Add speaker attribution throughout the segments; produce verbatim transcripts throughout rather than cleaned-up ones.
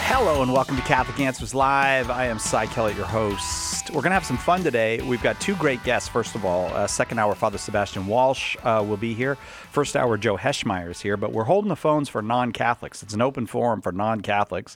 Speaker 1: Hello and welcome to Catholic Answers Live. I am Cy Kellett, your host. We're going to have some fun today. We've got two great guests, first of all. Uh, second hour, Father Sebastian Walsh uh, will be here. First hour, Joe Heschmeyer is here. But we're holding the phones for non-Catholics. It's an open forum for non-Catholics.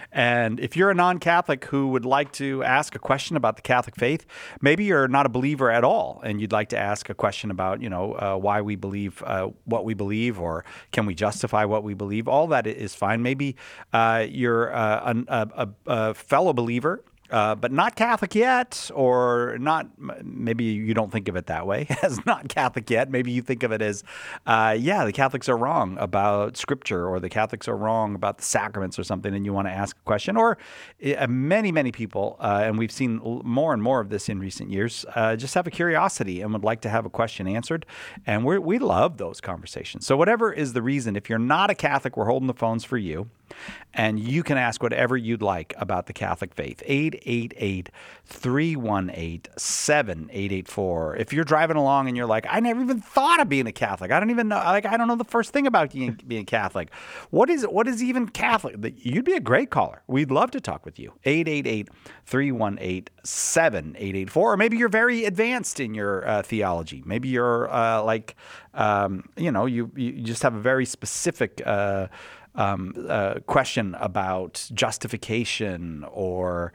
Speaker 1: And if you're a non-Catholic who would like to ask a question about the Catholic faith, maybe you're not a believer at all, and you'd like to ask a question about, you know, uh, why we believe uh, what we believe, or can we justify what we believe, all that is fine. Maybe uh, you're uh, a, a, a fellow believer, Uh, but not Catholic yet, or not, maybe you don't think of it that way, as not Catholic yet. Maybe you think of it as, uh, yeah, the Catholics are wrong about Scripture, or the Catholics are wrong about the sacraments or something, and you want to ask a question. Or uh, many, many people, uh, and we've seen more and more of this in recent years, uh, just have a curiosity and would like to have a question answered. And we we love those conversations. So whatever is the reason, if you're not a Catholic, we're holding the phones for you. And you can ask whatever you'd like about the Catholic faith. eight eight eight, three one eight, seven eight eight four. If you're driving along and you're like, I never even thought of being a Catholic. I don't even know. Like, I don't know the first thing about being, being Catholic. What is what is even Catholic? You'd be a great caller. We'd love to talk with you. eight eight eight, three one eight, seven eight eight four. Or maybe you're very advanced in your uh, theology. Maybe you're uh, like, um, you know, you, you just have a very specific uh Um, uh, question about justification, or,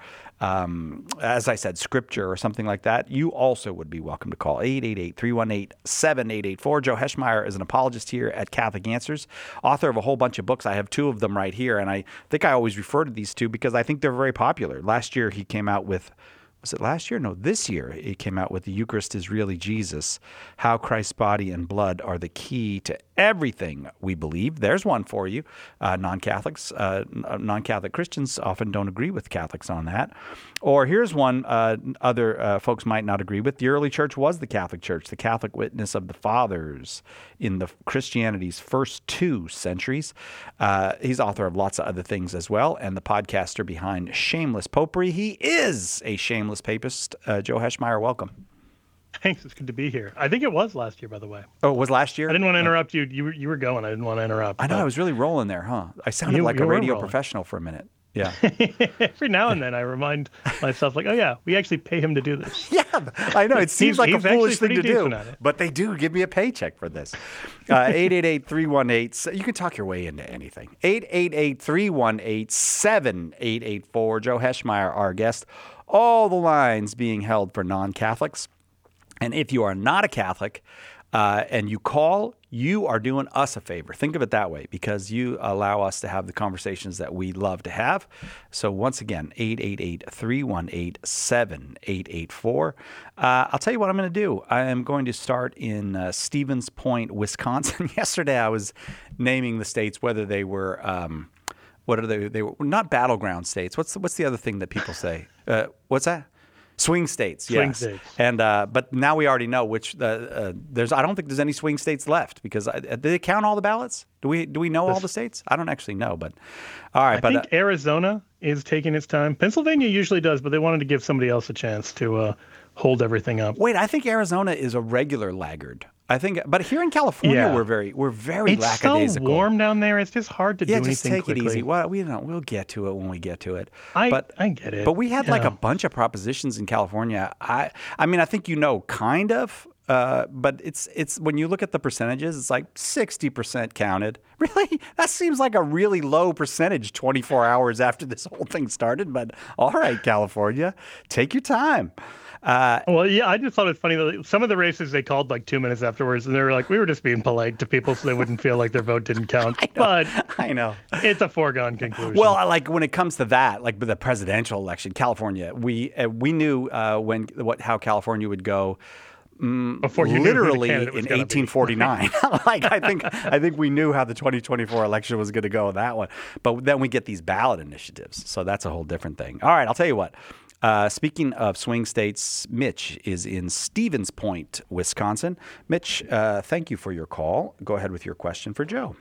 Speaker 1: um, as I said, Scripture or something like that, you also would be welcome to call eight eight eight, three one eight, seven eight eight four. Joe Heschmeyer is an apologist here at Catholic Answers, author of a whole bunch of books. I have two of them right here, and I think I always refer to these two because I think they're very popular. Last year he came out with Was it last year? No, this year it came out with The Eucharist is Really Jesus, How Christ's Body and Blood Are the Key to Everything We Believe. There's one for you. Uh, non-Catholics, uh, non-Catholic Christians often don't agree with Catholics on that. Or here's one uh, other uh, folks might not agree with. The early church was the Catholic Church, the Catholic witness of the fathers in the Christianity's first two centuries. Uh, he's author of lots of other things as well, and the podcaster behind Shameless Popery. He is a shameless papist. Uh, Joe Heschmeyer, welcome.
Speaker 2: Thanks. It's good to be here. I think it was last year, by the way.
Speaker 1: Oh, it was last year?
Speaker 2: I didn't want to interrupt you. You were, you were going. I didn't want to interrupt.
Speaker 1: I know. I was really rolling there, huh? I sounded
Speaker 2: you,
Speaker 1: like
Speaker 2: you
Speaker 1: a radio
Speaker 2: rolling.
Speaker 1: professional for a minute. Yeah.
Speaker 2: Every now and then I remind myself, like, oh, yeah, we actually pay him to do this.
Speaker 1: Yeah, I know. It seems
Speaker 2: he's,
Speaker 1: like
Speaker 2: he's
Speaker 1: a foolish thing to do, but they do give me a paycheck for this. Uh, eight eight eight, three one eight, you can talk your way into anything. eight eight eight, three one eight, seven eight eight four. Joe Heschmeyer, our guest. All the lines being held for non-Catholics. And if you are not a Catholic uh, and you call, you are doing us a favor. Think of it that way, because you allow us to have the conversations that we love to have. So once again, eight eight eight, three one eight, seven eight eight four. Uh, I'll tell you what I'm going to do. I am going to start in uh, Stevens Point, Wisconsin. Yesterday I was naming the states, whether they were um, what are they? They were not battleground states. What's the, what's the other thing that people say? Uh, what's that? Swing states,
Speaker 2: swing
Speaker 1: yes.
Speaker 2: States.
Speaker 1: And uh, but now we already know which. Uh, uh, there's. I don't think there's any swing states left, because uh, did they count all the ballots? Do we do we know all the states? I don't actually know, but all right.
Speaker 2: I
Speaker 1: but
Speaker 2: think
Speaker 1: uh,
Speaker 2: Arizona is taking its time. Pennsylvania usually does, but they wanted to give somebody else a chance to uh, hold everything up.
Speaker 1: Wait, I think Arizona is a regular laggard. I think, but here in California,
Speaker 2: yeah.
Speaker 1: we're very we're very
Speaker 2: it's
Speaker 1: lackadaisical.
Speaker 2: So warm down there. It's just hard to
Speaker 1: yeah,
Speaker 2: do
Speaker 1: just
Speaker 2: anything
Speaker 1: take
Speaker 2: quickly.
Speaker 1: it easy. Well, we don't. We'll get to it when we get to it.
Speaker 2: I
Speaker 1: but,
Speaker 2: I get it.
Speaker 1: But we had
Speaker 2: yeah.
Speaker 1: like a bunch of propositions in California. I I mean, I think you know, kind of. Uh, but it's it's when you look at the percentages, it's like sixty percent counted. Really? That seems like a really low percentage twenty-four hours after this whole thing started. But all right, California, take your time. Uh,
Speaker 2: well, yeah, I just thought it was funny that some of the races they called like two minutes afterwards, and they were like, we were just being polite to people so they wouldn't feel like their vote didn't count.
Speaker 1: I know,
Speaker 2: but
Speaker 1: I know
Speaker 2: it's a foregone conclusion.
Speaker 1: Well, I like when it comes to that, like with the presidential election, California, we uh, we knew uh, when what how California would go. Mm,
Speaker 2: Before you
Speaker 1: literally
Speaker 2: knew who the candidate was
Speaker 1: in eighteen forty-nine. Like I think I think we knew how the twenty twenty-four election was going to go in that one. But then we get these ballot initiatives. So that's a whole different thing. All right, I'll tell you what. Uh, speaking of swing states, Mitch is in Stevens Point, Wisconsin. Mitch, uh, thank you for your call. Go ahead with your question for Joe.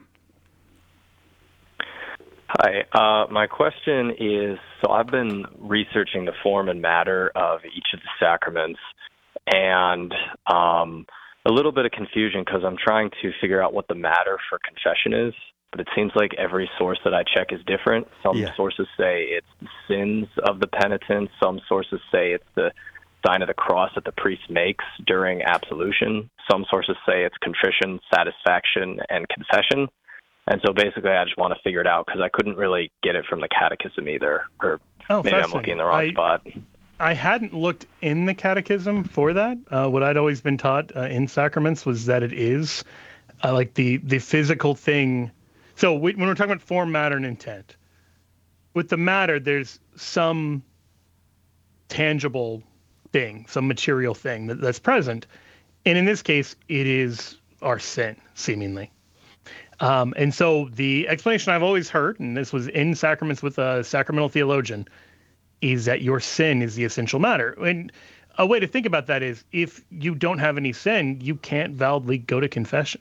Speaker 3: Hi. Uh, my question is, so I've been researching the form and matter of each of the sacraments, and um, a little bit of confusion because I'm trying to figure out what the matter for confession is. but it seems like every source that I check is different. Some
Speaker 1: Yeah.
Speaker 3: sources say it's the sins of the penitent. Some sources say it's the sign of the cross that the priest makes during absolution. Some sources say it's contrition, satisfaction, and confession. And so basically I just want to figure it out because I couldn't really get it from the catechism either. Or
Speaker 2: Oh,
Speaker 3: maybe I'm looking in the wrong
Speaker 2: I,
Speaker 3: spot.
Speaker 2: I hadn't looked in the catechism for that. Uh, what I'd always been taught uh, in sacraments was that it is uh, like the, the physical thing. So we, when we're talking about form, matter, and intent, with the matter, there's some tangible thing, some material thing that, that's present. And in this case, it is our sin, seemingly. Um, and so the explanation I've always heard, and this was in Sacraments with a sacramental theologian, is that your sin is the essential matter. And a way to think about that is if you don't have any sin, you can't validly go to confession.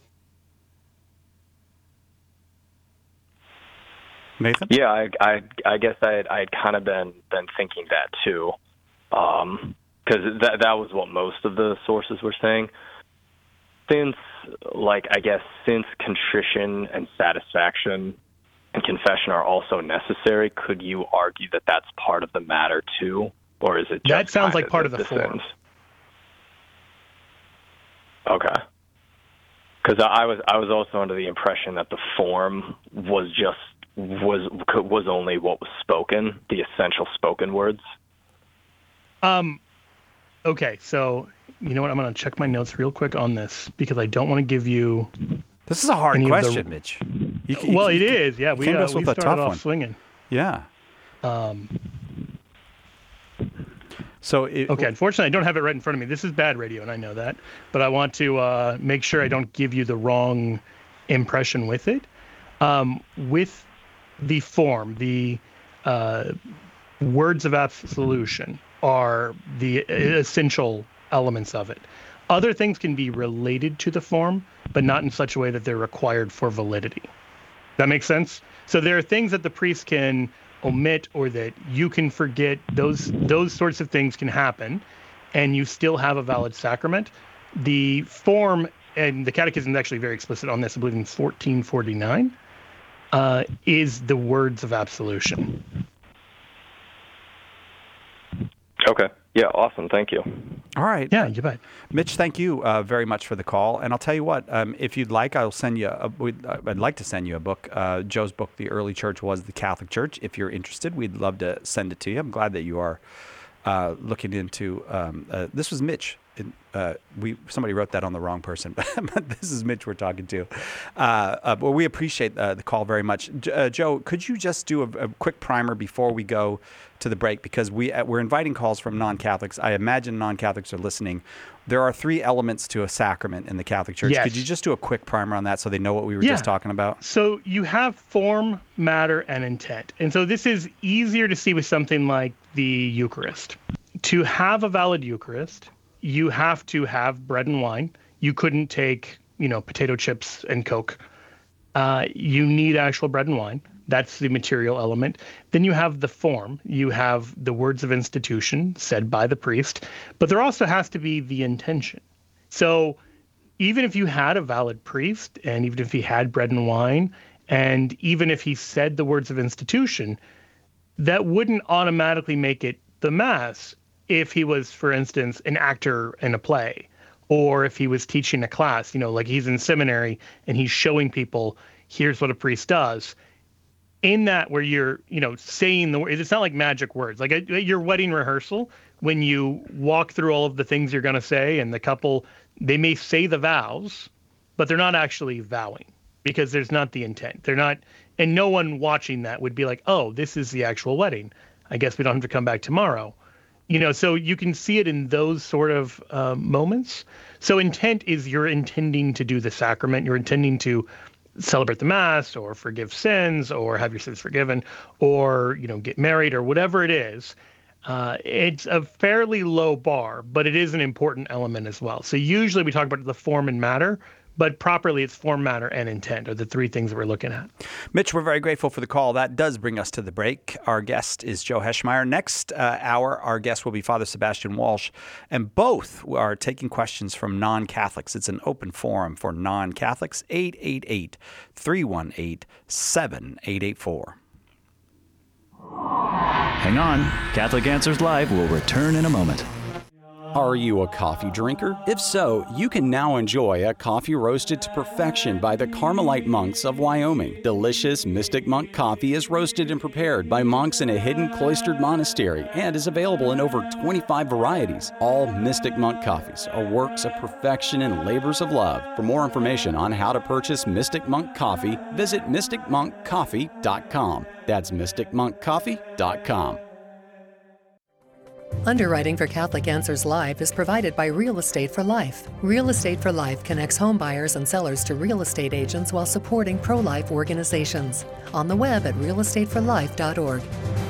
Speaker 1: Nathan?
Speaker 3: Yeah, I, I, I guess I had, I had kind of been, been thinking that too, because um, that, that was what most of the sources were saying. Since, like, I guess, since contrition and satisfaction and confession are also necessary, could you argue that that's part of the matter too, or is it just
Speaker 2: that sounds
Speaker 3: kind
Speaker 2: like part of the, the form?
Speaker 3: Sins? Okay. Because I was I was also under the impression that the form was just was was only what was spoken, the essential spoken words.
Speaker 2: Um. Okay, so you know what? I'm going to check my notes real quick on this because I don't want to give you.
Speaker 1: This is a hard
Speaker 2: any of
Speaker 1: question,
Speaker 2: the-
Speaker 1: Mitch. You, you,
Speaker 2: Well,
Speaker 1: you,
Speaker 2: it is. Yeah, we,
Speaker 1: came to
Speaker 2: uh,
Speaker 1: us
Speaker 2: we
Speaker 1: with a
Speaker 2: started
Speaker 1: tough
Speaker 2: off
Speaker 1: one.
Speaker 2: swinging.
Speaker 1: Yeah.
Speaker 2: Um.
Speaker 1: So it,
Speaker 2: Okay, unfortunately, I don't have it right in front of me. This is bad radio, and I know that. But I want to uh, make sure I don't give you the wrong impression with it. Um, with the form, the uh, words of absolution are the essential elements of it. Other things can be related to the form, but not in such a way that they're required for validity. That makes sense? So there are things that the priest can omit or that you can forget. Those those sorts of things can happen, and you still have a valid sacrament. The form, and the Catechism is actually very explicit on this, I believe in fourteen forty-nine, uh, is the words of absolution.
Speaker 3: Okay. Yeah, awesome. Thank you.
Speaker 1: all right.
Speaker 2: Yeah, you bet.
Speaker 1: Mitch, thank you uh, very much for the call. And I'll tell you what, um, if you'd like, I'll send you. A, we'd, I'd like to send you a book. Uh, Joe's book, "The Early Church Was the Catholic Church." If you're interested, we'd love to send it to you. I'm glad that you are uh, looking into. Um, uh, this was Mitch. It, uh, we somebody wrote that on the wrong person, but this is Mitch we're talking to. Uh, uh, well, we appreciate uh, the call very much. J- uh, Joe, could you just do a, a quick primer before we go to the break? Because we uh, we're inviting calls from non-Catholics. I imagine non-Catholics are listening. There are three elements to a sacrament in the Catholic Church.
Speaker 2: Yes.
Speaker 1: Could you just do a quick primer on that so they know what we were
Speaker 2: Yeah.
Speaker 1: just talking about?
Speaker 2: So you have form, matter, and intent. And so this is easier to see with something like the Eucharist. To have a valid Eucharist, you have to have bread and wine. You couldn't take, you know, potato chips and Coke. Uh, you need actual bread and wine. That's the material element. Then you have the form. You have the words of institution said by the priest, but there also has to be the intention. So even if you had a valid priest, and even if he had bread and wine, and even if he said the words of institution, that wouldn't automatically make it the Mass if he was, for instance, an actor in a play, or if he was teaching a class, you know, like he's in seminary and he's showing people, here's what a priest does. In that, where you're, you know, saying the words, it's not like magic words. Like at your wedding rehearsal, when you walk through all of the things you're going to say, and the couple, they may say the vows, but they're not actually vowing because there's not the intent. They're not, and no one watching that would be like, oh, this is the actual wedding. I guess we don't have to come back tomorrow. You know, so you can see it in those sort of uh, moments. So intent is you're intending to do the sacrament. You're intending to celebrate the Mass or forgive sins or have your sins forgiven or, you know, get married or whatever it is. Uh, it's a fairly low bar, but it is an important element as well. So usually we talk about the form and matter But properly, it's form, matter, and intent are the three things that we're looking at.
Speaker 1: Mitch, we're very grateful for the call. That does bring us to the break. Our guest is Joe Heschmeyer. Next uh, hour, our guest will be Father Sebastian Walsh, and both are taking questions from non-Catholics. It's an open forum for non-Catholics. eight eight eight, three one eight, seven eight eight four.
Speaker 4: Hang on. Catholic Answers Live will return in a moment.
Speaker 5: Are you a coffee drinker? If so, you can now enjoy a coffee roasted to perfection by the Carmelite monks of Wyoming. Delicious Mystic Monk coffee is roasted and prepared by monks in a hidden cloistered monastery and is available in over twenty-five varieties. All Mystic Monk coffees are works of perfection and labors of love. For more information on how to purchase Mystic Monk coffee, visit mystic monk coffee dot com. That's mystic monk coffee dot com.
Speaker 6: Underwriting for Catholic Answers Live is provided by Real Estate for Life. Real Estate for Life connects home buyers and sellers to real estate agents while supporting pro-life organizations. On the web at real estate for life dot org.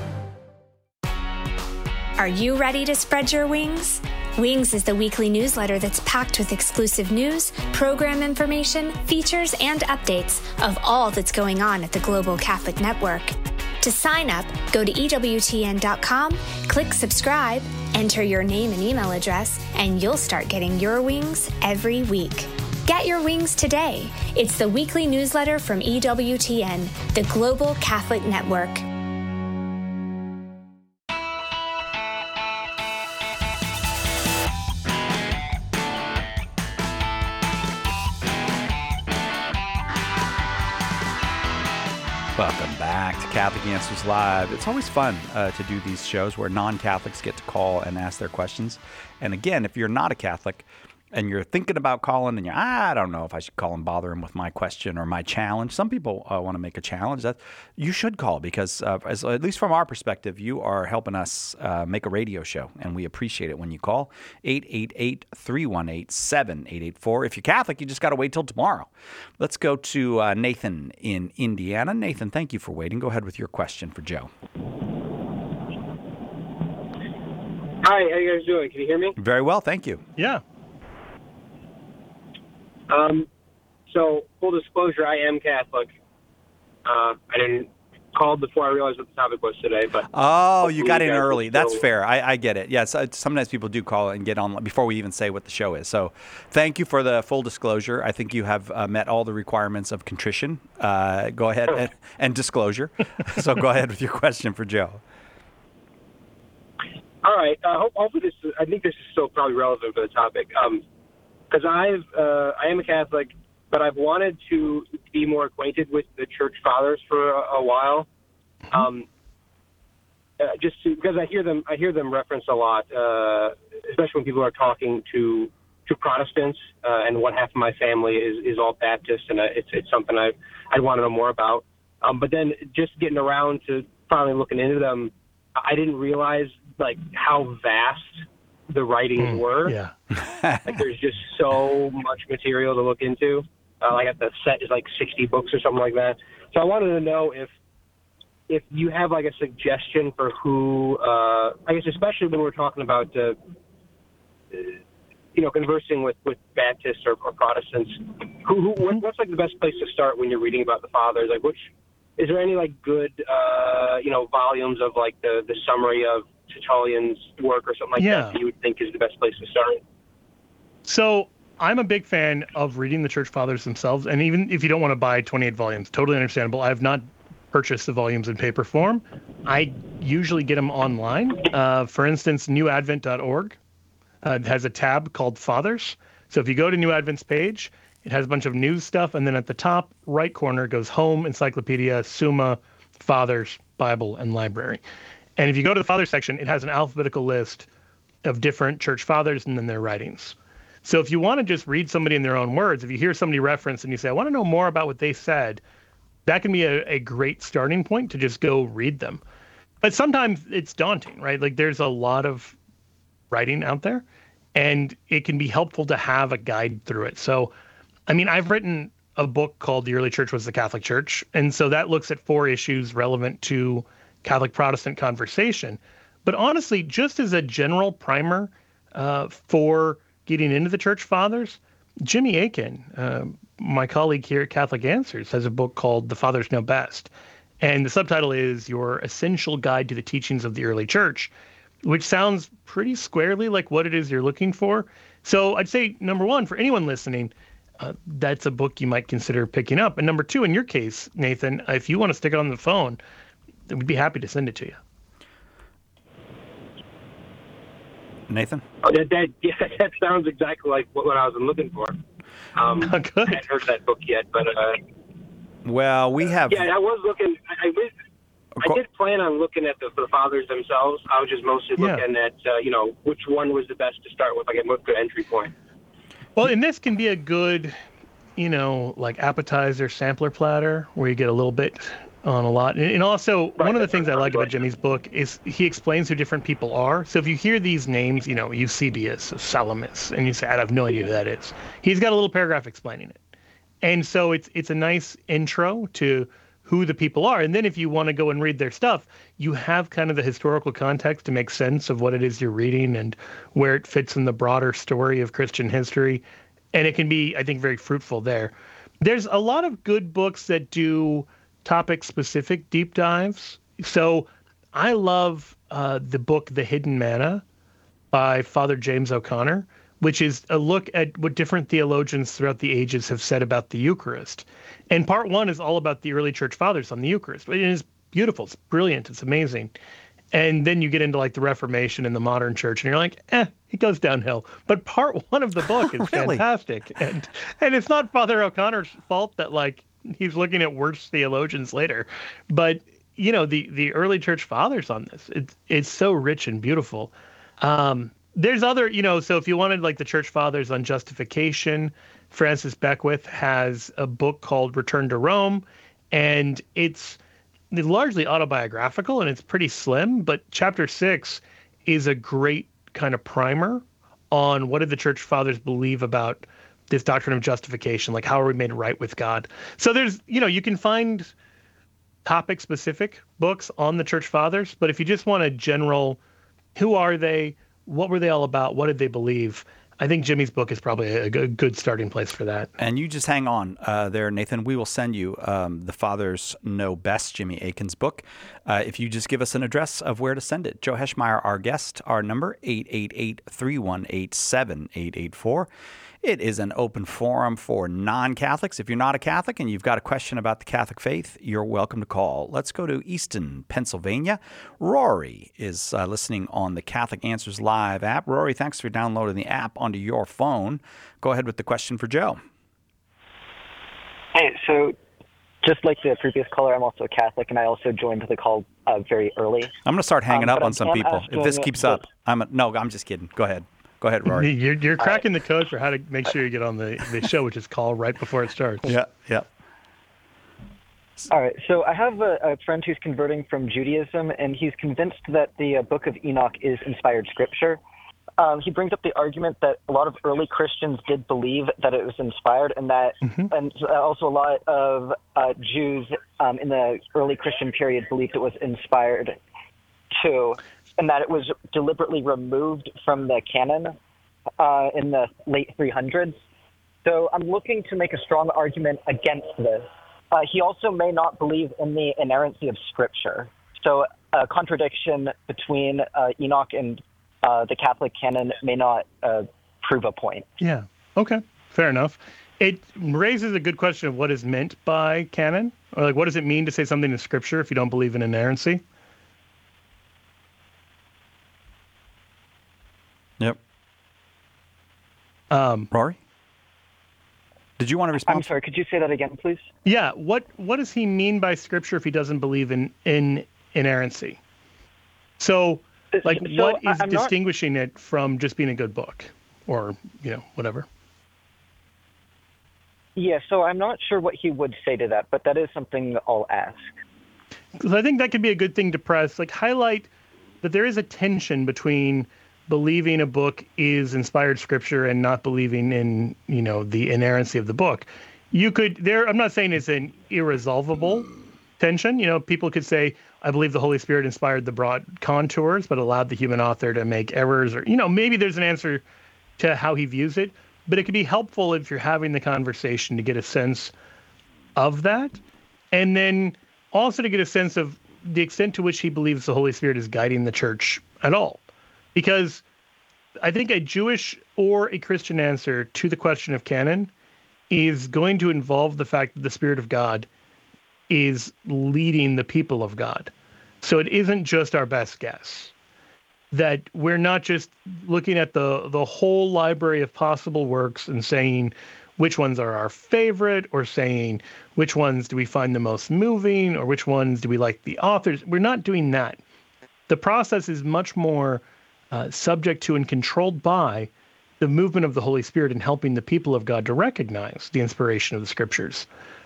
Speaker 7: Are you ready to spread your wings? Wings is the weekly newsletter that's packed with exclusive news, program information, features, and updates of all that's going on at the Global Catholic Network. To sign up, go to E W T N dot com, click subscribe, enter your name and email address, and you'll start getting your wings every week. Get your wings today. It's the weekly newsletter from E W T N, the Global Catholic Network.
Speaker 1: Welcome back to Catholic Answers Live. It's always fun uh, to do these shows where non-Catholics get to call and ask their questions. And again, if you're not a Catholic and you're thinking about calling and you're, ah, I don't know if I should call and bother him with my question or my challenge. Some people uh, want to make a challenge. That you should call because, uh, as, at least from our perspective, you are helping us uh, make a radio show, and we appreciate it when you call. eight eight eight, three one eight, seven eight eight four. If you're Catholic, you just got to wait till tomorrow. Let's go to uh, Nathan in Indiana. Nathan, thank you for waiting. Go ahead with your question for Joe.
Speaker 8: Hi, how you guys doing? Can you hear me?
Speaker 1: Very well, thank you.
Speaker 2: Yeah.
Speaker 8: Um, so, full disclosure, I am Catholic. Uh, I didn't call before I realized what the topic was today, but
Speaker 1: oh, you got in
Speaker 8: guys
Speaker 1: early.
Speaker 8: will
Speaker 1: That's
Speaker 8: still-
Speaker 1: fair. I, I get it. Yes, uh, sometimes people do call and get on before we even say what the show is. So, thank you for the full disclosure. I think you have uh, met all the requirements of contrition. Uh, go ahead and, and disclosure. So, go ahead with your question for Joe.
Speaker 8: All right. Uh, hope, hopefully, this. Is, I think this is still probably relevant for the topic. Um, Because I've, uh, I am a Catholic, but I've wanted to be more acquainted with the Church Fathers for a, a while. Um, uh, just to, because I hear them, I hear them referenced a lot, uh, especially when people are talking to to Protestants. Uh, and one half of my family is, is all Baptist, and uh, it's it's something I I want to know more about. Um, but then just getting around to finally looking into them, I didn't realize like how vast the writings
Speaker 2: Mm,
Speaker 8: were.
Speaker 2: Yeah.
Speaker 8: Like there's just so much material to look into. Uh, like the set is like sixty books or something like that. So I wanted to know if if you have like a suggestion for who, uh, I guess especially when we're talking about, uh, you know, conversing with, with Baptists or, or Protestants, who, who what, what's like the best place to start when you're reading about the Fathers? Like which, is there any like good, uh, you know, volumes of like the, the summary of Tertullian's work or something like
Speaker 2: Yeah.
Speaker 8: that that you would think is the best place to start?
Speaker 2: So I'm a big fan of reading the Church Fathers themselves. And even if you don't want to buy twenty-eight volumes, totally understandable. I have not purchased the volumes in paper form. I usually get them online. Uh, for instance, new advent dot org uh, has a tab called Fathers. So if you go to New Advent's page, it has a bunch of news stuff. And then at the top right corner goes Home, Encyclopedia, Summa, Fathers, Bible, and Library. And if you go to the Fathers section, it has an alphabetical list of different church fathers and then their writings. So if you want to just read somebody in their own words, if you hear somebody reference and you say, I want to know more about what they said, that can be a, a great starting point to just go read them. But sometimes it's daunting, right? Like there's a lot of writing out there, and it can be helpful to have a guide through it. So, I mean, I've written a book called The Early Church Was the Catholic Church. And so that looks at four issues relevant to Catholic Protestant conversation. But honestly, just as a general primer uh, for getting into the Church Fathers, Jimmy Akin, uh, my colleague here at Catholic Answers, has a book called The Fathers Know Best. And the subtitle is Your Essential Guide to the Teachings of the Early Church, which sounds pretty squarely like what it is you're looking for. So I'd say, number one, for anyone listening, uh, that's a book you might consider picking up. And number two, in your case, Nathan, if you want to stick it on the phone, we'd be happy to send it to you.
Speaker 1: Nathan?
Speaker 8: Oh, that, that, yeah, that sounds exactly like what, what I was looking for. Um,
Speaker 2: Oh, good.
Speaker 8: I hadn't heard that book yet, but uh,
Speaker 1: Well, we have...
Speaker 8: yeah, I was looking. I, I, did, I did plan on looking at the, the fathers themselves. I was just mostly
Speaker 2: Yeah.
Speaker 8: looking at, uh, you know, which one was the best to start with, like a good entry point.
Speaker 2: Well, and this can be a good, you know, like appetizer sampler platter where you get a little bit on a lot. And also, one of the things I like about Jimmy's book is he explains who different people are. So if you hear these names, you know, Eusebius, Salamis, and you say, I have no idea who that is, he's got a little paragraph explaining it. And so it's it's a nice intro to who the people are. And then if you want to go and read their stuff, you have kind of the historical context to make sense of what it is you're reading and where it fits in the broader story of Christian history. And it can be, I think, very fruitful there. There's a lot of good books that do topic-specific deep dives. So I love uh, the book The Hidden Manna by Father James O'Connor, which is a look at what different theologians throughout the ages have said about the Eucharist. And part one is all about the early church fathers on the Eucharist. It is beautiful. It's brilliant. It's amazing. And then you get into like the Reformation and the modern church, and you're like, eh, it goes downhill. But part one of the book is
Speaker 1: Really?
Speaker 2: fantastic. And and it's not Father O'Connor's fault that like he's looking at worse theologians later. But, you know, the, the early church fathers on this, it's, it's so rich and beautiful. Um, There's other, you know, so if you wanted like the church fathers on justification, Francis Beckwith has a book called Return to Rome, and it's largely autobiographical and it's pretty slim, but chapter six is a great kind of primer on what did the church fathers believe about this doctrine of justification, like how are we made right with God. So there's, you know, you can find topic specific books on the church fathers, but if you just want a general, who are they? What were they all about? What did they believe? I think Jimmy's book is probably a good starting place for that.
Speaker 1: And you just hang on uh, there, Nathan. We will send you um, The Fathers Know Best, Jimmy Akin's book, uh, if you just give us an address of where to send it. Joe Heschmeyer, our guest, our number, eight eight eight, three one eight, seven eight eight four. It is an open forum for non-Catholics. If you're not a Catholic and you've got a question about the Catholic faith, you're welcome to call. Let's go to Easton, Pennsylvania. Rory is uh, listening on the Catholic Answers Live app. Rory, thanks for downloading the app onto your phone. Go ahead with the question for Joe.
Speaker 9: Hey, so just like the previous caller, I'm also a Catholic, and I also joined the call uh, very early.
Speaker 1: I'm going to start hanging
Speaker 9: um,
Speaker 1: up on
Speaker 9: I'm
Speaker 1: some people. If this keeps up,
Speaker 9: this.
Speaker 1: I'm a, no, I'm just kidding. Go ahead. Go ahead, Rory.
Speaker 2: You're, you're cracking the code for how to make sure you get on the, the show, which is call right before it starts.
Speaker 1: Yeah, yeah.
Speaker 9: All right, so I have a, a friend who's converting from Judaism, and he's convinced that the uh, Book of Enoch is inspired scripture. Um, he brings up the argument that a lot of early Christians did believe that it was inspired, and that, mm-hmm. and also a lot of uh, Jews um, in the early Christian period believed it was inspired too, and that it was deliberately removed from the canon uh, in the late three hundreds. So I'm looking to make a strong argument against this. Uh, he also may not believe in the inerrancy of Scripture. So a contradiction between uh, Enoch and uh, the Catholic canon may not uh, prove a point.
Speaker 2: Yeah. Okay. Fair enough. It raises a good question of what is meant by canon, or like what does it mean to say something in Scripture if you don't believe in inerrancy?
Speaker 1: Yep.
Speaker 2: Um,
Speaker 1: Rory? Did you want to respond?
Speaker 9: I'm sorry, could you say that again, please?
Speaker 2: Yeah. What What does he mean by Scripture if he doesn't believe in, in inerrancy? So, like,
Speaker 9: so
Speaker 2: what is
Speaker 9: I'm
Speaker 2: distinguishing
Speaker 9: not...
Speaker 2: it from just being a good book or, you know, whatever?
Speaker 9: Yeah, so I'm not sure what he would say to that, but that is something I'll ask.
Speaker 2: Because I think that could be a good thing to press, like, highlight that there is a tension between believing a book is inspired scripture and not believing in, you know, the inerrancy of the book. You could there, I'm not saying it's an irresolvable tension. You know, people could say, I believe the Holy Spirit inspired the broad contours, but allowed the human author to make errors, or, you know, maybe there's an answer to how he views it. but it can be helpful if you're having the conversation to get a sense of that, and then also to get a sense of the extent to which he believes the Holy Spirit is guiding the church at all. Because I think a Jewish or a Christian answer to the question of canon is going to involve the fact that the Spirit of God is leading the people of God. So it isn't just our best guess. That we're not just looking at the, the whole library of possible works and saying which ones are our favorite, or saying which ones do we find the most moving, or which ones do we like the authors. We're not doing that. The process is much more uh, subject to and controlled by the movement of the Holy Spirit in helping the people of God to recognize the inspiration of the Scriptures.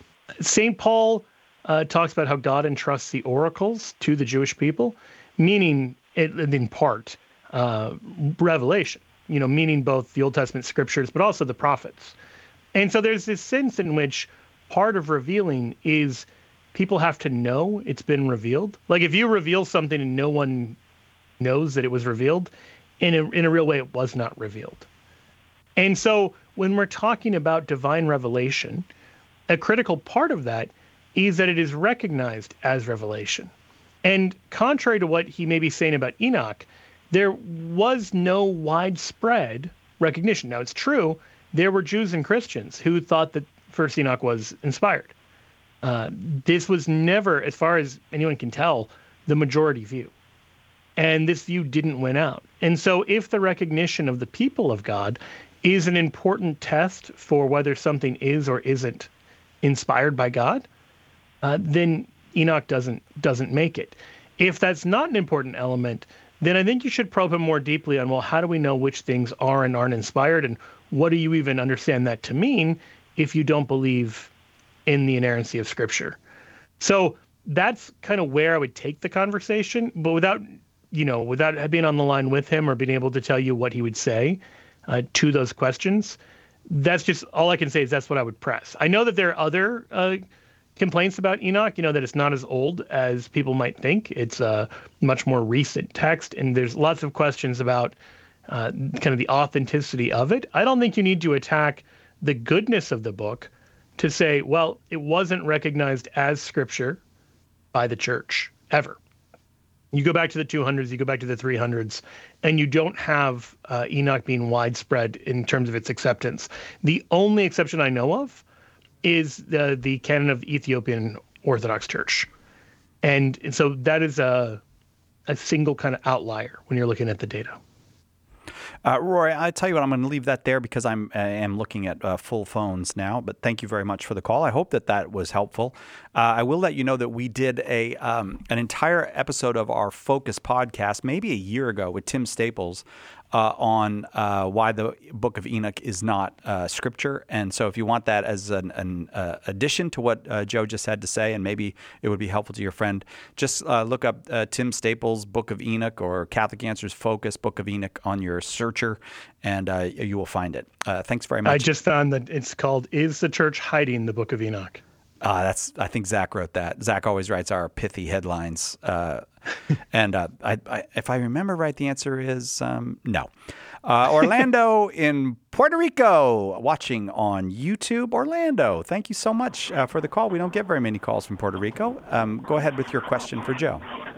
Speaker 2: Saint Paul uh, talks about how God entrusts the oracles to the Jewish people, meaning, it, in part, uh, revelation, you know, meaning both the Old Testament Scriptures, but also the prophets. And so there's this sense in which part of revealing is people have to know it's been revealed. Like if you reveal something and no one knows that it was revealed, in a, in a real way, it was not revealed. And so when we're talking about divine revelation, a critical part of that is that it is recognized as revelation. And contrary to what he may be saying about Enoch, there was no widespread recognition. Now, it's true, there were Jews and Christians who thought that First Enoch was inspired. Uh, this was never, as far as anyone can tell, the majority view. And this view didn't win out. And so if the recognition of the people of God is an important test for whether something is or isn't inspired by God, uh, then Enoch doesn't doesn't make it. If that's not an important element, then I think you should probe him more deeply on, well, how do we know which things are and aren't inspired, and what do you even understand that to mean if you don't believe in the inerrancy of Scripture? So that's kind of where I would take the conversation, but without, you know, without being on the line with him or being able to tell you what he would say uh, to those questions. That's just all I can say is that's what I would press. I know that there are other uh, complaints about Enoch, you know, that it's not as old as people might think. It's a much more recent text, and there's lots of questions about uh, kind of the authenticity of it. I don't think you need to attack the goodness of the book to say, well, it wasn't recognized as Scripture by the church ever. You go back to the two hundreds, you go back to the three hundreds, and you don't have uh, Enoch being widespread in terms of its acceptance. The only exception I know of is the, the canon of the Ethiopian Orthodox Church. And, and so that is a, a single kind of outlier when you're looking at the data.
Speaker 1: Uh, Roy, I tell you what, I'm going to leave that there because I'm I am looking at uh, full phones now. But thank you very much for the call. I hope that that was helpful. Uh, I will let you know that we did a um, an entire episode of our Focus podcast maybe a year ago with Tim Staples uh, on uh, why the Book of Enoch is not uh, Scripture. And so if you want that as an, an uh, addition to what uh, Joe just had to say, and maybe it would be helpful to your friend, just uh, look up uh, Tim Staples' Book of Enoch or Catholic Answers Focus Book of Enoch on your searcher, and uh, you will find it. Uh, thanks very much.
Speaker 2: I just found that it's called "Is the Church Hiding the Book of Enoch?"
Speaker 1: Uh, that's I think Zach wrote that. Zach always writes our pithy headlines. Uh, and uh, I, I, if I remember right, the answer is um, no. Uh, Orlando in Puerto Rico, watching on YouTube. Orlando, thank you so much uh, for the call. We don't get very many calls from Puerto Rico. Um, go ahead with your question for Joe.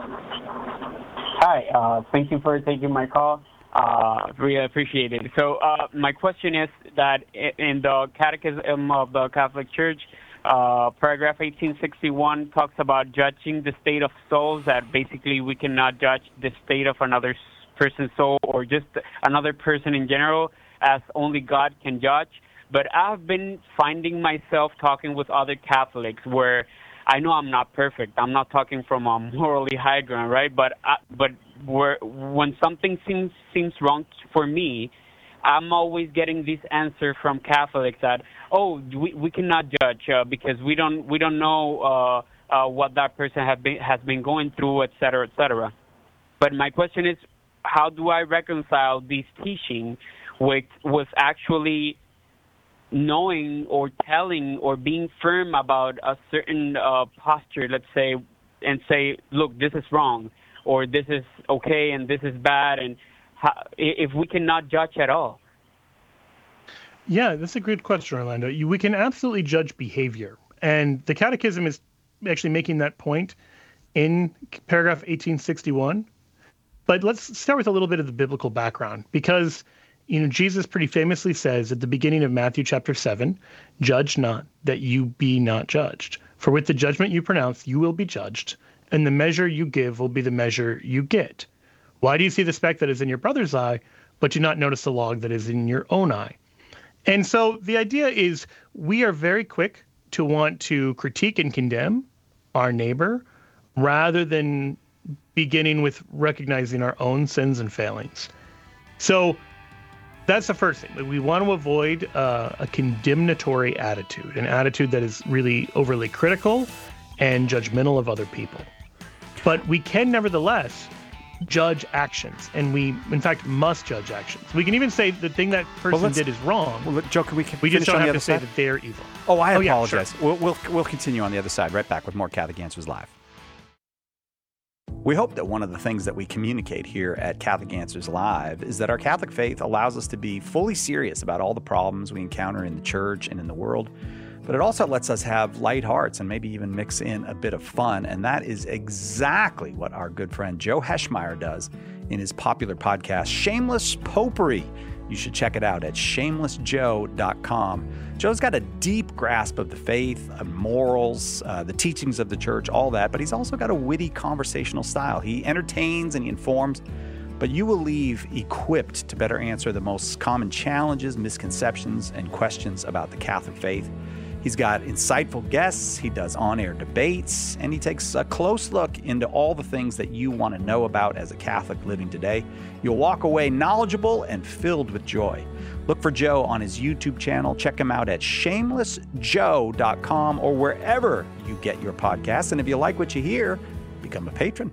Speaker 10: Hi, uh, thank you for taking my call. Uh, really appreciate it. So uh, my question is that in the Catechism of the Catholic Church, Uh, paragraph eighteen sixty-one talks about judging the state of souls, that basically we cannot judge the state of another person's soul or just another person in general, as only God can judge. But I've been finding myself talking with other Catholics where I know I'm not perfect. I'm not talking from a morally high ground, right? But I, but where, when something seems seems wrong for me, I'm always getting this answer from Catholics that, oh, we, we cannot judge uh, because we don't we don't know uh, uh, what that person have been, has been going through, et cetera, et cetera. But my question is, how do I reconcile this teaching with with actually knowing or telling or being firm about a certain uh, posture, let's say, and say, look, this is wrong, or this is okay and this is bad, and how, if we cannot judge at all?
Speaker 2: Yeah, that's a good question, Orlando. You, we can absolutely judge behavior. And the Catechism is actually making that point in paragraph eighteen sixty-one. But let's start with a little bit of the biblical background, because you know Jesus pretty famously says at the beginning of Matthew chapter seven, "Judge not, that you be not judged. For with the judgment you pronounce, you will be judged, and the measure you give will be the measure you get. Why do you see the speck that is in your brother's eye, but do not notice the log that is in your own eye?" And so the idea is we are very quick to want to critique and condemn our neighbor rather than beginning with recognizing our own sins and failings. So that's the first thing. We want to avoid uh, a condemnatory attitude, an attitude that is really overly critical and judgmental of other people. But we can nevertheless judge actions, and we, in fact, must judge actions. We can even say the thing that person
Speaker 1: well,
Speaker 2: did is wrong.
Speaker 1: Well, Joe, can we, can
Speaker 2: we just don't have to
Speaker 1: side?
Speaker 2: say that they're evil.
Speaker 1: Oh, I
Speaker 2: oh,
Speaker 1: apologize.
Speaker 2: Yeah, sure.
Speaker 1: we'll, we'll, we'll continue on the other side, right back with more Catholic Answers Live. We hope that one of the things that we communicate here at Catholic Answers Live is that our Catholic faith allows us to be fully serious about all the problems we encounter in the church and in the world, but it also lets us have light hearts and maybe even mix in a bit of fun, and that is exactly what our good friend Joe Heschmeyer does in his popular podcast, Shameless Popery. You should check it out at shameless joe dot com. Joe's got a deep grasp of the faith, of morals, uh, the teachings of the church, all that, but he's also got a witty conversational style. He entertains and he informs, but you will leave equipped to better answer the most common challenges, misconceptions, and questions about the Catholic faith. He's got insightful guests, he does on-air debates, and he takes a close look into all the things that you want to know about as a Catholic living today. You'll walk away knowledgeable and filled with joy. Look for Joe on his YouTube channel. Check him out at shameless joe dot com or wherever you get your podcasts. And if you like what you hear, become a patron.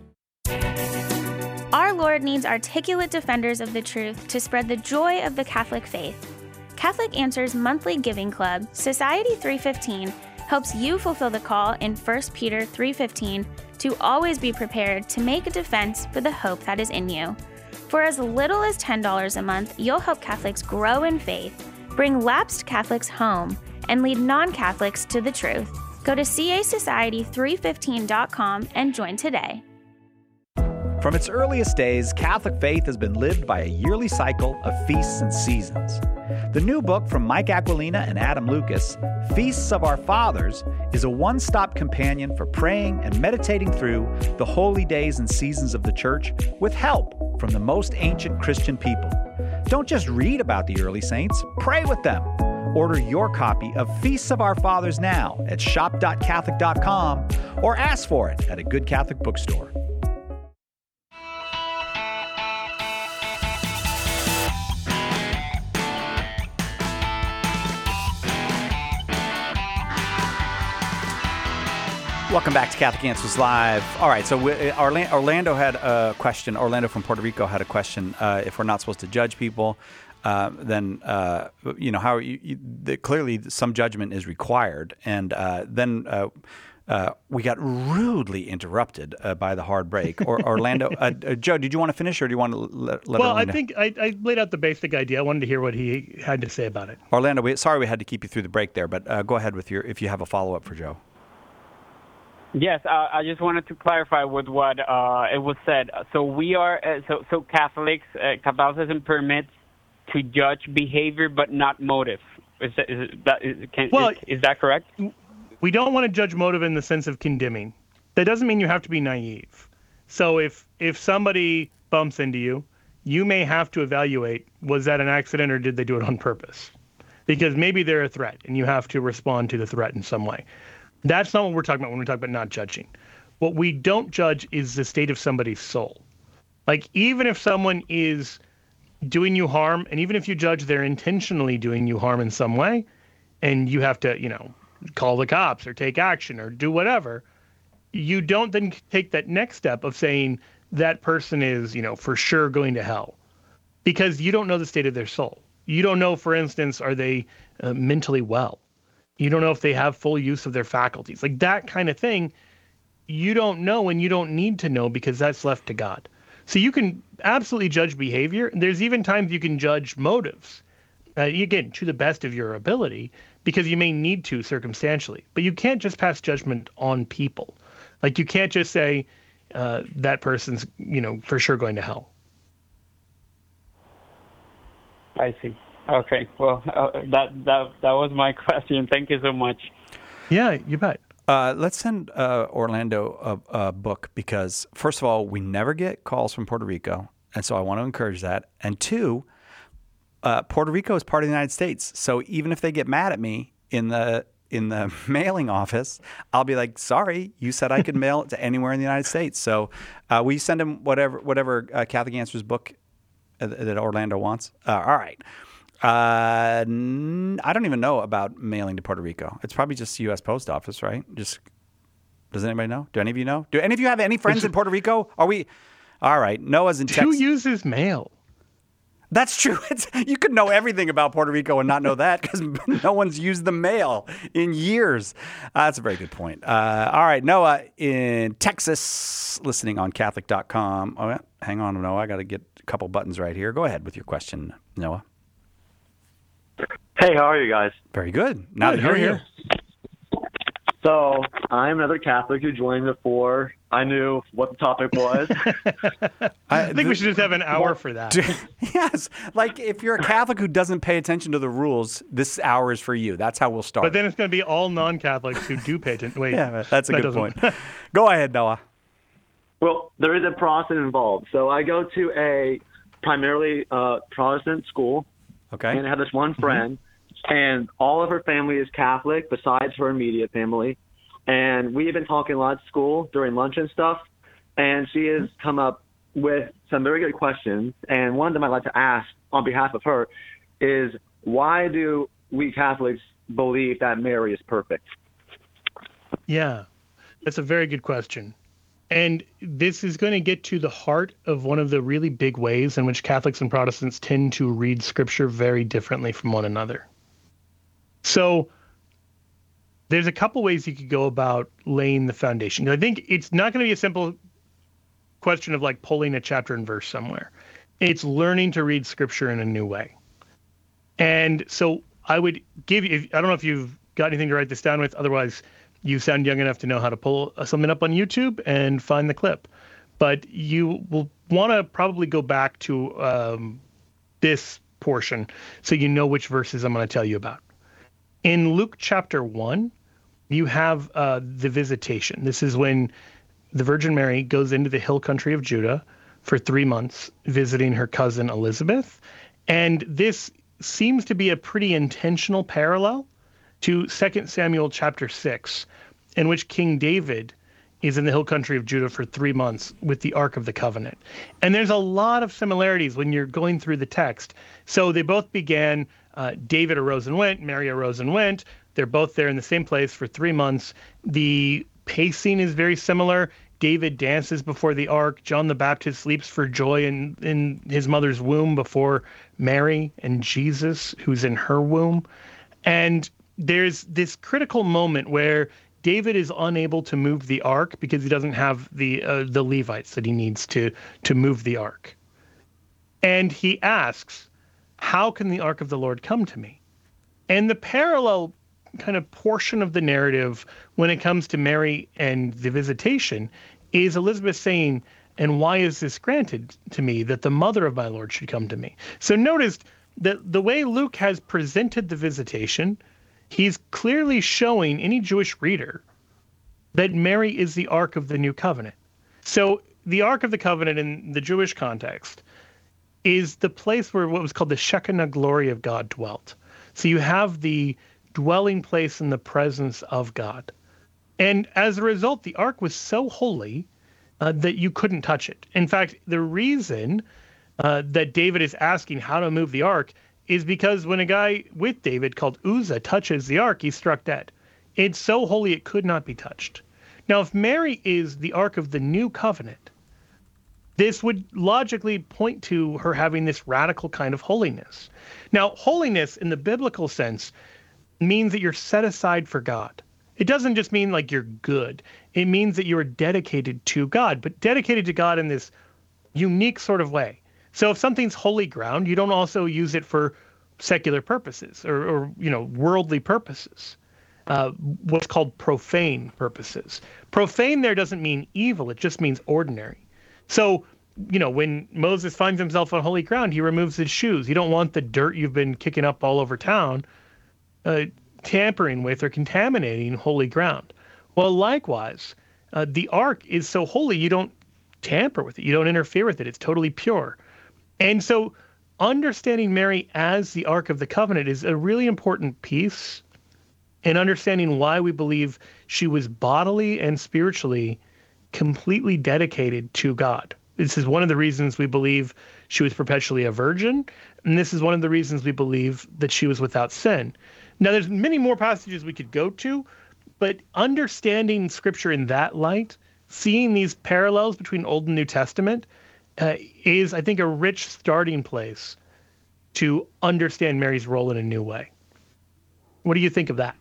Speaker 11: Our Lord needs articulate defenders of the truth to spread the joy of the Catholic faith. Catholic Answers monthly giving club, Society three fifteen, helps you fulfill the call in First Peter three fifteen to always be prepared to make a defense for the hope that is in you. For as little as ten dollars a month, you'll help Catholics grow in faith, bring lapsed Catholics home, and lead non-Catholics to the truth. Go to c a society three fifteen dot com and join today.
Speaker 1: From its earliest days, Catholic faith has been lived by a yearly cycle of feasts and seasons. The new book from Mike Aquilina and Adam Lucas, Feasts of Our Fathers, is a one-stop companion for praying and meditating through the holy days and seasons of the Church with help from the most ancient Christian people. Don't just read about the early saints, pray with them. Order your copy of Feasts of Our Fathers now at shop dot catholic dot com or ask for it at a good Catholic bookstore. Welcome back to Catholic Answers Live. All right, so we, Orlando had a question. Orlando from Puerto Rico had a question. Uh, if we're not supposed to judge people, uh, then uh, you know how you, you, the, clearly some judgment is required. And uh, then uh, uh, we got rudely interrupted uh, by the hard break. Or Orlando, uh, uh, Joe, did you want to finish, or do you want to let? let
Speaker 2: well,
Speaker 1: Orlando?
Speaker 2: I think I, I laid out the basic idea. I wanted to hear what he had to say about it.
Speaker 1: Orlando, we, sorry we had to keep you through the break there, but uh, go ahead with your if you have a follow up for Joe.
Speaker 10: Yes, uh, I just wanted to clarify with what uh, it was said. So we are, uh, so so Catholics, uh, Catholicism permits to judge behavior but not motive. Is that is that is, can,
Speaker 2: well,
Speaker 10: is, is that correct?
Speaker 2: We don't want to judge motive in the sense of condemning. That doesn't mean you have to be naive. So if if somebody bumps into you, you may have to evaluate, was that an accident or did they do it on purpose? Because maybe they're a threat and you have to respond to the threat in some way. That's not what we're talking about when we talk about not judging. What we don't judge is the state of somebody's soul. Like, even if someone is doing you harm, and even if you judge they're intentionally doing you harm in some way, and you have to, you know, call the cops or take action or do whatever, you don't then take that next step of saying that person is, you know, for sure going to hell. Because you don't know the state of their soul. You don't know, for instance, are they uh, mentally well? You don't know if they have full use of their faculties. Like that kind of thing, you don't know and you don't need to know because that's left to God. So you can absolutely judge behavior. There's even times you can judge motives. Uh, again, to the best of your ability, because you may need to circumstantially. But you can't just pass judgment on people. Like, you can't just say uh, that person's, you know, for sure going to hell.
Speaker 10: I see. Okay. Well, uh, that that that was my question. Thank you so much.
Speaker 2: Yeah, you bet.
Speaker 1: Uh, let's send uh, Orlando a, a book because, first of all, we never get calls from Puerto Rico, and so I want to encourage that. And two, uh, Puerto Rico is part of the United States, so even if they get mad at me in the in the mailing office, I'll be like, "Sorry, you said I could mail it to anywhere in the United States." So uh, we send him whatever whatever uh, Catholic Answers book uh, that Orlando wants. Uh, all right. Uh, n- I don't even know about mailing to Puerto Rico. It's probably just U S Post Office, right? Just does anybody know? Do any of you know? Do any of you have any friends in Puerto Rico? Are we? All right, Noah's in Texas.
Speaker 2: Who uses mail?
Speaker 1: That's true. It's, you could know everything about Puerto Rico and not know that because no one's used the mail in years. Uh, that's a very good point. Uh, all right, Noah in Texas, listening on Catholic dot com. Oh, yeah. Hang on, Noah. I got to get a couple buttons right here. Go ahead with your question, Noah.
Speaker 12: Hey, how are you guys?
Speaker 1: Very good. Now that you're here.
Speaker 12: So I'm another Catholic who joined before I knew what the topic was.
Speaker 2: I think the, we should just have an hour for that.
Speaker 1: Yes. Like if you're a Catholic who doesn't pay attention to the rules, this hour is for you. That's how we'll start.
Speaker 2: But then it's going to be all non-Catholics who do pay attention. Wait,
Speaker 1: yeah, that's a
Speaker 2: that
Speaker 1: good point. Go ahead, Noah.
Speaker 12: Well, there is a Protestant involved. So I go to a primarily uh, Protestant school.
Speaker 1: Okay.
Speaker 12: And I have this one friend, mm-hmm. and all of her family is Catholic besides her immediate family. And we have been talking a lot at school during lunch and stuff, and she has come up with some very good questions. And one of them I'd like to ask on behalf of her is, why do we Catholics believe that Mary is perfect?
Speaker 2: Yeah, that's a very good question. And this is going to get to the heart of one of the really big ways in which Catholics and Protestants tend to read Scripture very differently from one another. So there's a couple ways you could go about laying the foundation. I think it's not going to be a simple question of like pulling a chapter and verse somewhere. It's learning to read Scripture in a new way. And so I would give you, I don't know if you've got anything to write this down with, otherwise you sound young enough to know how to pull something up on YouTube and find the clip. But you will want to probably go back to um, this portion so you know which verses I'm going to tell you about. In Luke chapter one, you have uh, the visitation. This is when the Virgin Mary goes into the hill country of Judah for three months, visiting her cousin Elizabeth. And this seems to be a pretty intentional parallel to Second Samuel chapter six, in which King David is in the hill country of Judah for three months with the Ark of the Covenant. And there's a lot of similarities when you're going through the text. So they both began, uh, David arose and went, Mary arose and went. They're both there in the same place for three months. The pacing is very similar. David dances before the ark. John the Baptist leaps for joy in, in his mother's womb before Mary and Jesus, who's in her womb. And there's this critical moment where David is unable to move the ark because he doesn't have the uh, the Levites that he needs to to move the ark. And he asks, how can the ark of the Lord come to me? And the parallel kind of portion of the narrative when it comes to Mary and the visitation is Elizabeth saying, and why is this granted to me that the mother of my Lord should come to me? So notice that the way Luke has presented the visitation, he's clearly showing any Jewish reader that Mary is the Ark of the New Covenant. So the Ark of the Covenant in the Jewish context is the place where what was called the Shekinah glory of God dwelt. So you have the dwelling place in the presence of God. And as a result, the Ark was so holy uh, that you couldn't touch it. In fact, the reason uh, that David is asking how to move the Ark is because when a guy with David called Uzzah touches the ark, he's struck dead. It's so holy it could not be touched. Now, if Mary is the Ark of the New Covenant, this would logically point to her having this radical kind of holiness. Now, holiness in the biblical sense means that you're set aside for God. It doesn't just mean like you're good. It means that you are dedicated to God, but dedicated to God in this unique sort of way. So if something's holy ground, you don't also use it for secular purposes or, or you know, worldly purposes, uh, what's called profane purposes. Profane there doesn't mean evil. It just means ordinary. So, you know, when Moses finds himself on holy ground, he removes his shoes. You don't want the dirt you've been kicking up all over town uh, tampering with or contaminating holy ground. Well, likewise, uh, the ark is so holy, you don't tamper with it. You don't interfere with it. It's totally pure. And so understanding Mary as the Ark of the Covenant is a really important piece in understanding why we believe she was bodily and spiritually completely dedicated to God. This is one of the reasons we believe she was perpetually a virgin, and this is one of the reasons we believe that she was without sin. Now, there's many more passages we could go to, but understanding Scripture in that light, seeing these parallels between Old and New Testament, uh, is, I think, a rich starting place to understand Mary's role in a new way. What do you think of that?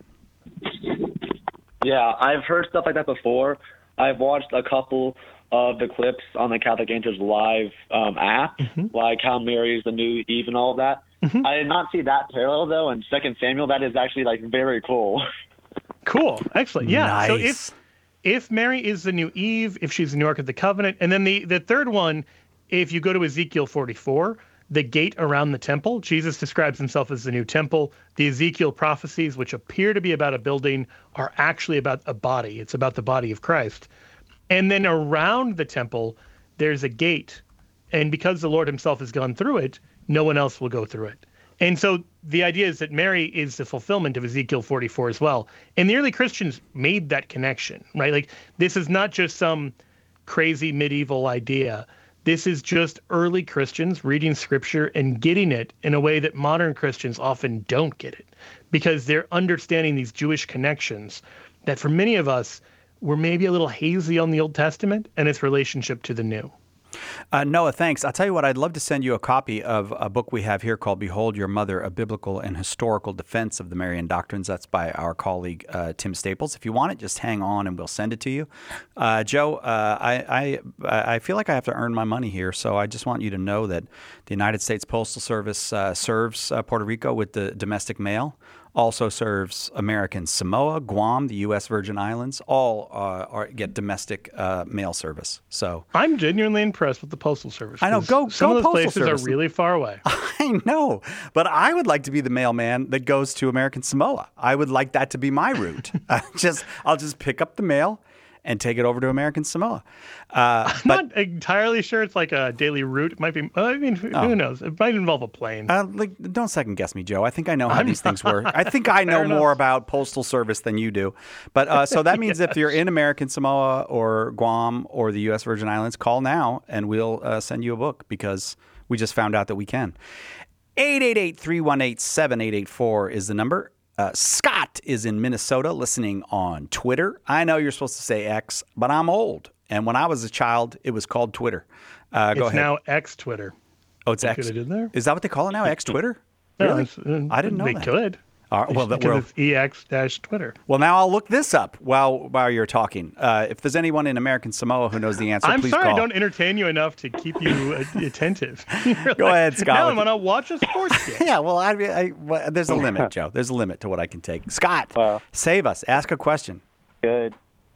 Speaker 12: Yeah, I've heard stuff like that before. I've watched a couple of the clips on the Catholic Answers Live um, app, mm-hmm. like how Mary is the new Eve and all of that. Mm-hmm. I did not see that parallel, though, in Second Samuel. That is actually, like, very cool.
Speaker 2: Cool. Excellent. Yeah.
Speaker 1: Nice.
Speaker 2: So if if Mary is the new Eve, if she's the new Ark of the Covenant, and then the, the third one, if you go to Ezekiel forty-four, the gate around the temple, Jesus describes himself as the new temple. The Ezekiel prophecies, which appear to be about a building, are actually about a body. It's about the body of Christ. And then around the temple, there's a gate. And because the Lord himself has gone through it, no one else will go through it. And so the idea is that Mary is the fulfillment of Ezekiel forty-four as well. And the early Christians made that connection, right? Like, this is not just some crazy medieval idea. This is just early Christians reading Scripture and getting it in a way that modern Christians often don't get it, because they're understanding these Jewish connections that for many of us were maybe a little hazy on the Old Testament and its relationship to the New.
Speaker 1: Uh, Noah, thanks. I'll tell you what, I'd love to send you a copy of a book we have here called Behold Your Mother, A Biblical and Historical Defense of the Marian Doctrines. That's by our colleague, uh, Tim Staples. If you want it, just hang on and we'll send it to you. Uh, Joe, uh, I, I I feel like I have to earn my money here, so I just want you to know that the United States Postal Service uh, serves uh, Puerto Rico with the domestic mail. Also serves American Samoa, Guam, the U S Virgin Islands. All uh, are, get domestic uh, mail service. So
Speaker 2: I'm genuinely impressed with the Postal Service.
Speaker 1: I know. Go,
Speaker 2: some
Speaker 1: go
Speaker 2: of those
Speaker 1: Postal
Speaker 2: places
Speaker 1: Service.
Speaker 2: are really far away.
Speaker 1: I know, but I would like to be the mailman that goes to American Samoa. I would like that to be my route. I just, I'll just pick up the mail and take it over to American Samoa. Uh,
Speaker 2: I'm
Speaker 1: but,
Speaker 2: not entirely sure it's like a daily route. It might be, I mean, who
Speaker 1: oh.
Speaker 2: knows? It might involve a plane.
Speaker 1: Uh, like, don't second guess me, Joe. I think I know how
Speaker 2: I'm
Speaker 1: these
Speaker 2: not.
Speaker 1: things work. I think I know
Speaker 2: Fair
Speaker 1: more
Speaker 2: enough.
Speaker 1: about Postal Service than you do. But uh, so that means
Speaker 2: Yes.
Speaker 1: if you're in American Samoa or Guam or the U S Virgin Islands, call now and we'll uh, send you a book, because we just found out that we can. eight eight eight, three one eight, seven eight eight four is the number. Uh, Scott is in Minnesota listening on Twitter. I know you're supposed to say X, but I'm old. And when I was a child, it was called Twitter. Uh, go
Speaker 2: it's
Speaker 1: ahead.
Speaker 2: now X Twitter.
Speaker 1: Oh, it's
Speaker 2: They
Speaker 1: X.
Speaker 2: could have did there.
Speaker 1: Is that what they call it now? X Twitter?
Speaker 2: No,
Speaker 1: Really?
Speaker 2: it's, uh,
Speaker 1: I didn't know
Speaker 2: they
Speaker 1: that.
Speaker 2: could.
Speaker 1: All right, well, that we're,
Speaker 2: because it's E X Twitter.
Speaker 1: well, now I'll look this up while while you're talking. Uh, if there's anyone in American Samoa who knows the answer,
Speaker 2: I'm
Speaker 1: please
Speaker 2: sorry
Speaker 1: call.
Speaker 2: I don't entertain you enough to keep you uh, attentive. You're
Speaker 1: Go
Speaker 2: like,
Speaker 1: ahead, Scott.
Speaker 2: Now I'm going to watch a sports game.
Speaker 1: Yeah, well, I, I, well, there's a limit, Joe. There's a limit to what I can take. Scott,
Speaker 13: Well,
Speaker 1: save us. Ask a question.
Speaker 13: Good.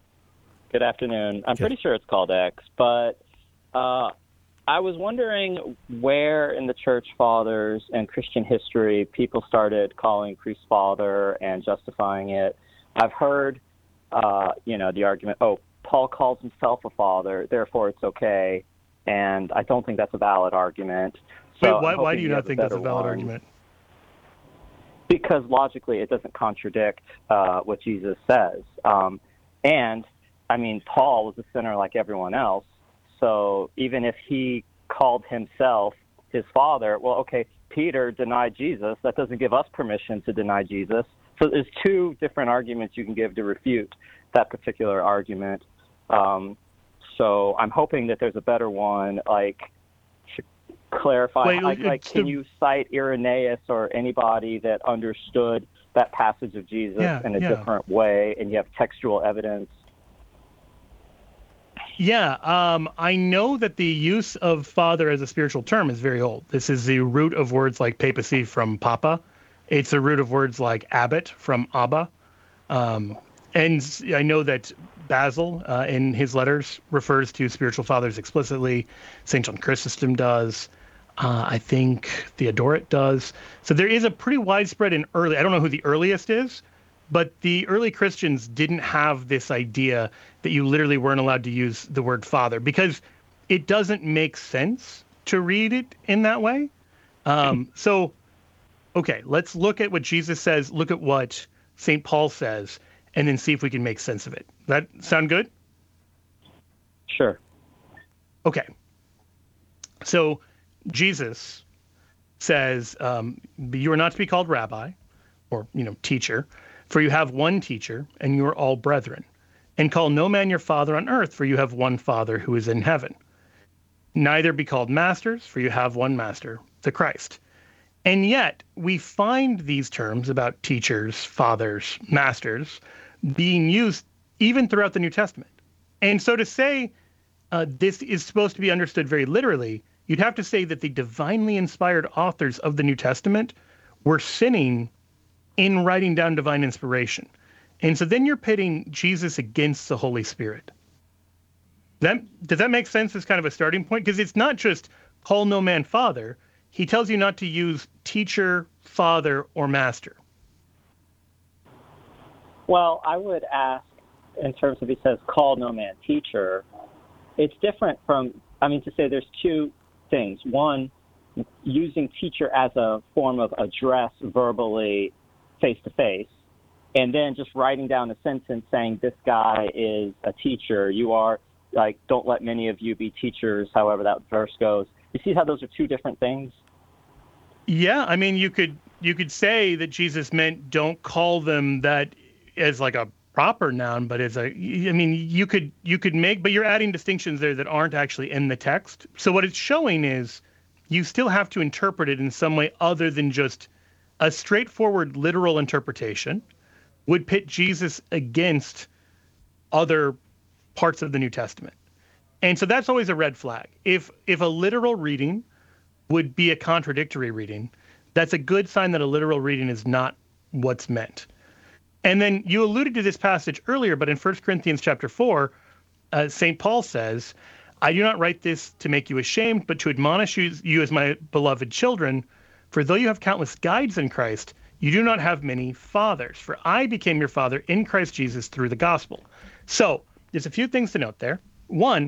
Speaker 13: Good afternoon. I'm
Speaker 1: Good.
Speaker 13: pretty sure it's called X, but uh, I was wondering where in the Church Fathers and Christian history people started calling priest father and justifying it. I've heard, uh, you know, the argument, oh, Paul calls himself a father, therefore it's okay, and I don't think that's a valid argument. So
Speaker 2: Wait, why,
Speaker 13: I'm
Speaker 2: why
Speaker 13: hoping
Speaker 2: do you
Speaker 13: have
Speaker 2: not think that's a
Speaker 13: better
Speaker 2: valid
Speaker 13: one.
Speaker 2: argument?
Speaker 13: Because logically it doesn't contradict uh, what Jesus says. Um, and, I mean, Paul was a sinner like everyone else. So even if he called himself his father, well, okay, Peter denied Jesus. That doesn't give us permission to deny Jesus. So there's two different arguments you can give to refute that particular argument. Um, so I'm hoping that there's a better one, like to clarify.
Speaker 2: Wait,
Speaker 13: like, like
Speaker 2: it's
Speaker 13: can
Speaker 2: the-
Speaker 13: you cite Irenaeus or anybody that understood that passage of Jesus
Speaker 2: Yeah,
Speaker 13: in a
Speaker 2: yeah.
Speaker 13: different way, and you have textual evidence?
Speaker 2: Yeah, um, I know that the use of father as a spiritual term is very old. This is the root of words like papacy from papa. It's the root of words like abbot from abba. Um, and I know that Basil, uh, in his letters, refers to spiritual fathers explicitly. Saint John Chrysostom does. Uh, I think Theodoret does. So there is a pretty widespread and early, I don't know who the earliest is, but the early Christians didn't have this idea that you literally weren't allowed to use the word father because it doesn't make sense to read it in that way. Um, so, okay, let's look at what Jesus says, look at what Saint Paul says, and then see if we can make sense of it. That sound good?
Speaker 13: Sure.
Speaker 2: Okay. So Jesus says, um, you are not to be called rabbi or, you know, teacher, for you have one teacher, and you are all brethren. And call no man your father on earth, for you have one Father who is in heaven. Neither be called masters, for you have one master, the Christ. And yet we find these terms about teachers, fathers, masters being used even throughout the New Testament. And so to say uh, this is supposed to be understood very literally, you'd have to say that the divinely inspired authors of the New Testament were sinning in writing down divine inspiration. And so then you're pitting Jesus against the Holy Spirit. That, does that make sense as kind of a starting point? Because it's not just call no man father. He tells you not to use teacher, father, or master.
Speaker 13: Well, I would ask, in terms of he says call no man teacher, it's different from, I mean, to say there's two things. One, using teacher as a form of address verbally face-to-face, and then just writing down a sentence saying this guy is a teacher. You are, like, don't let many of you be teachers, however that verse goes. You see how those are two different things?
Speaker 2: Yeah, I mean, you could you could say that Jesus meant don't call them that as like a proper noun, but as a, I mean, you could you could make, but you're adding distinctions there that aren't actually in the text. So what it's showing is you still have to interpret it in some way other than just a straightforward literal interpretation would pit Jesus against other parts of the New Testament. And so that's always a red flag. If if a literal reading would be a contradictory reading, that's a good sign that a literal reading is not what's meant. And then you alluded to this passage earlier, but in First Corinthians chapter four, uh, Saint Paul says, I do not write this to make you ashamed, but to admonish you, you as my beloved children. For though you have countless guides in Christ, you do not have many fathers. For I became your father in Christ Jesus through the gospel. So there's a few things to note there. One,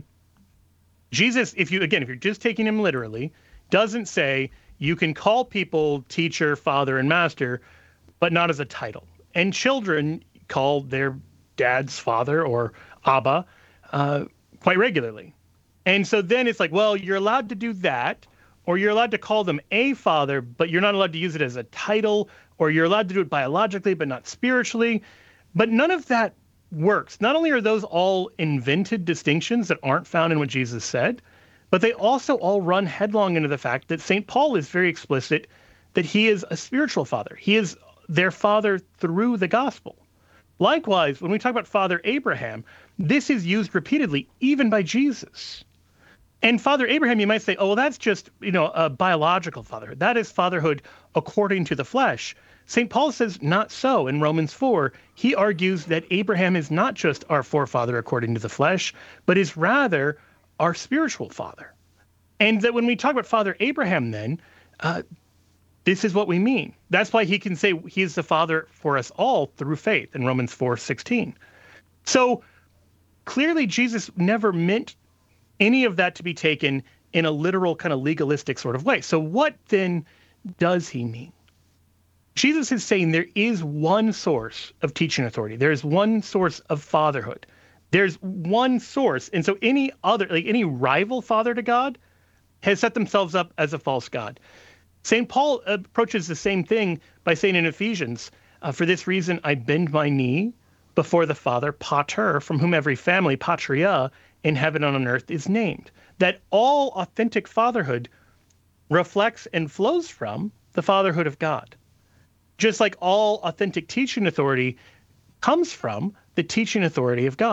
Speaker 2: Jesus, if you, again, if you're just taking him literally, doesn't say you can call people teacher, father, and master, but not as a title. And children call their dad's father or Abba uh, quite regularly. And so then it's like, well, you're allowed to do that, or you're allowed to call them a father, but you're not allowed to use it as a title, or you're allowed to do it biologically, but not spiritually. But none of that works. Not only are those all invented distinctions that aren't found in what Jesus said, but they also all run headlong into the fact that Saint Paul is very explicit that he is a spiritual father. He is their father through the gospel. Likewise, when we talk about Father Abraham, this is used repeatedly, even by Jesus. And Father Abraham, you might say, oh, well, that's just, you know, a biological fatherhood. That is fatherhood according to the flesh. Saint Paul says not so in Romans four. He argues that Abraham is not just our forefather according to the flesh, but is rather our spiritual father. And that when we talk about Father Abraham then, uh, this is what we mean. That's why he can say he is the father for us all through faith in Romans four sixteen. So clearly Jesus never meant any of that to be taken in a literal kind of legalistic sort of way. So what then does he mean? Jesus is saying there is one source of teaching authority. There is one source of fatherhood. There's one source. And so any other, like any rival father to God has set themselves up as a false God. Saint Paul approaches the same thing by saying in Ephesians, uh, for this reason I bend my knee before the Father, Pater, from whom every family, Patria, in heaven and on earth is named. That all authentic fatherhood reflects and flows from the fatherhood of God. Just like all authentic teaching authority comes from the teaching authority of God.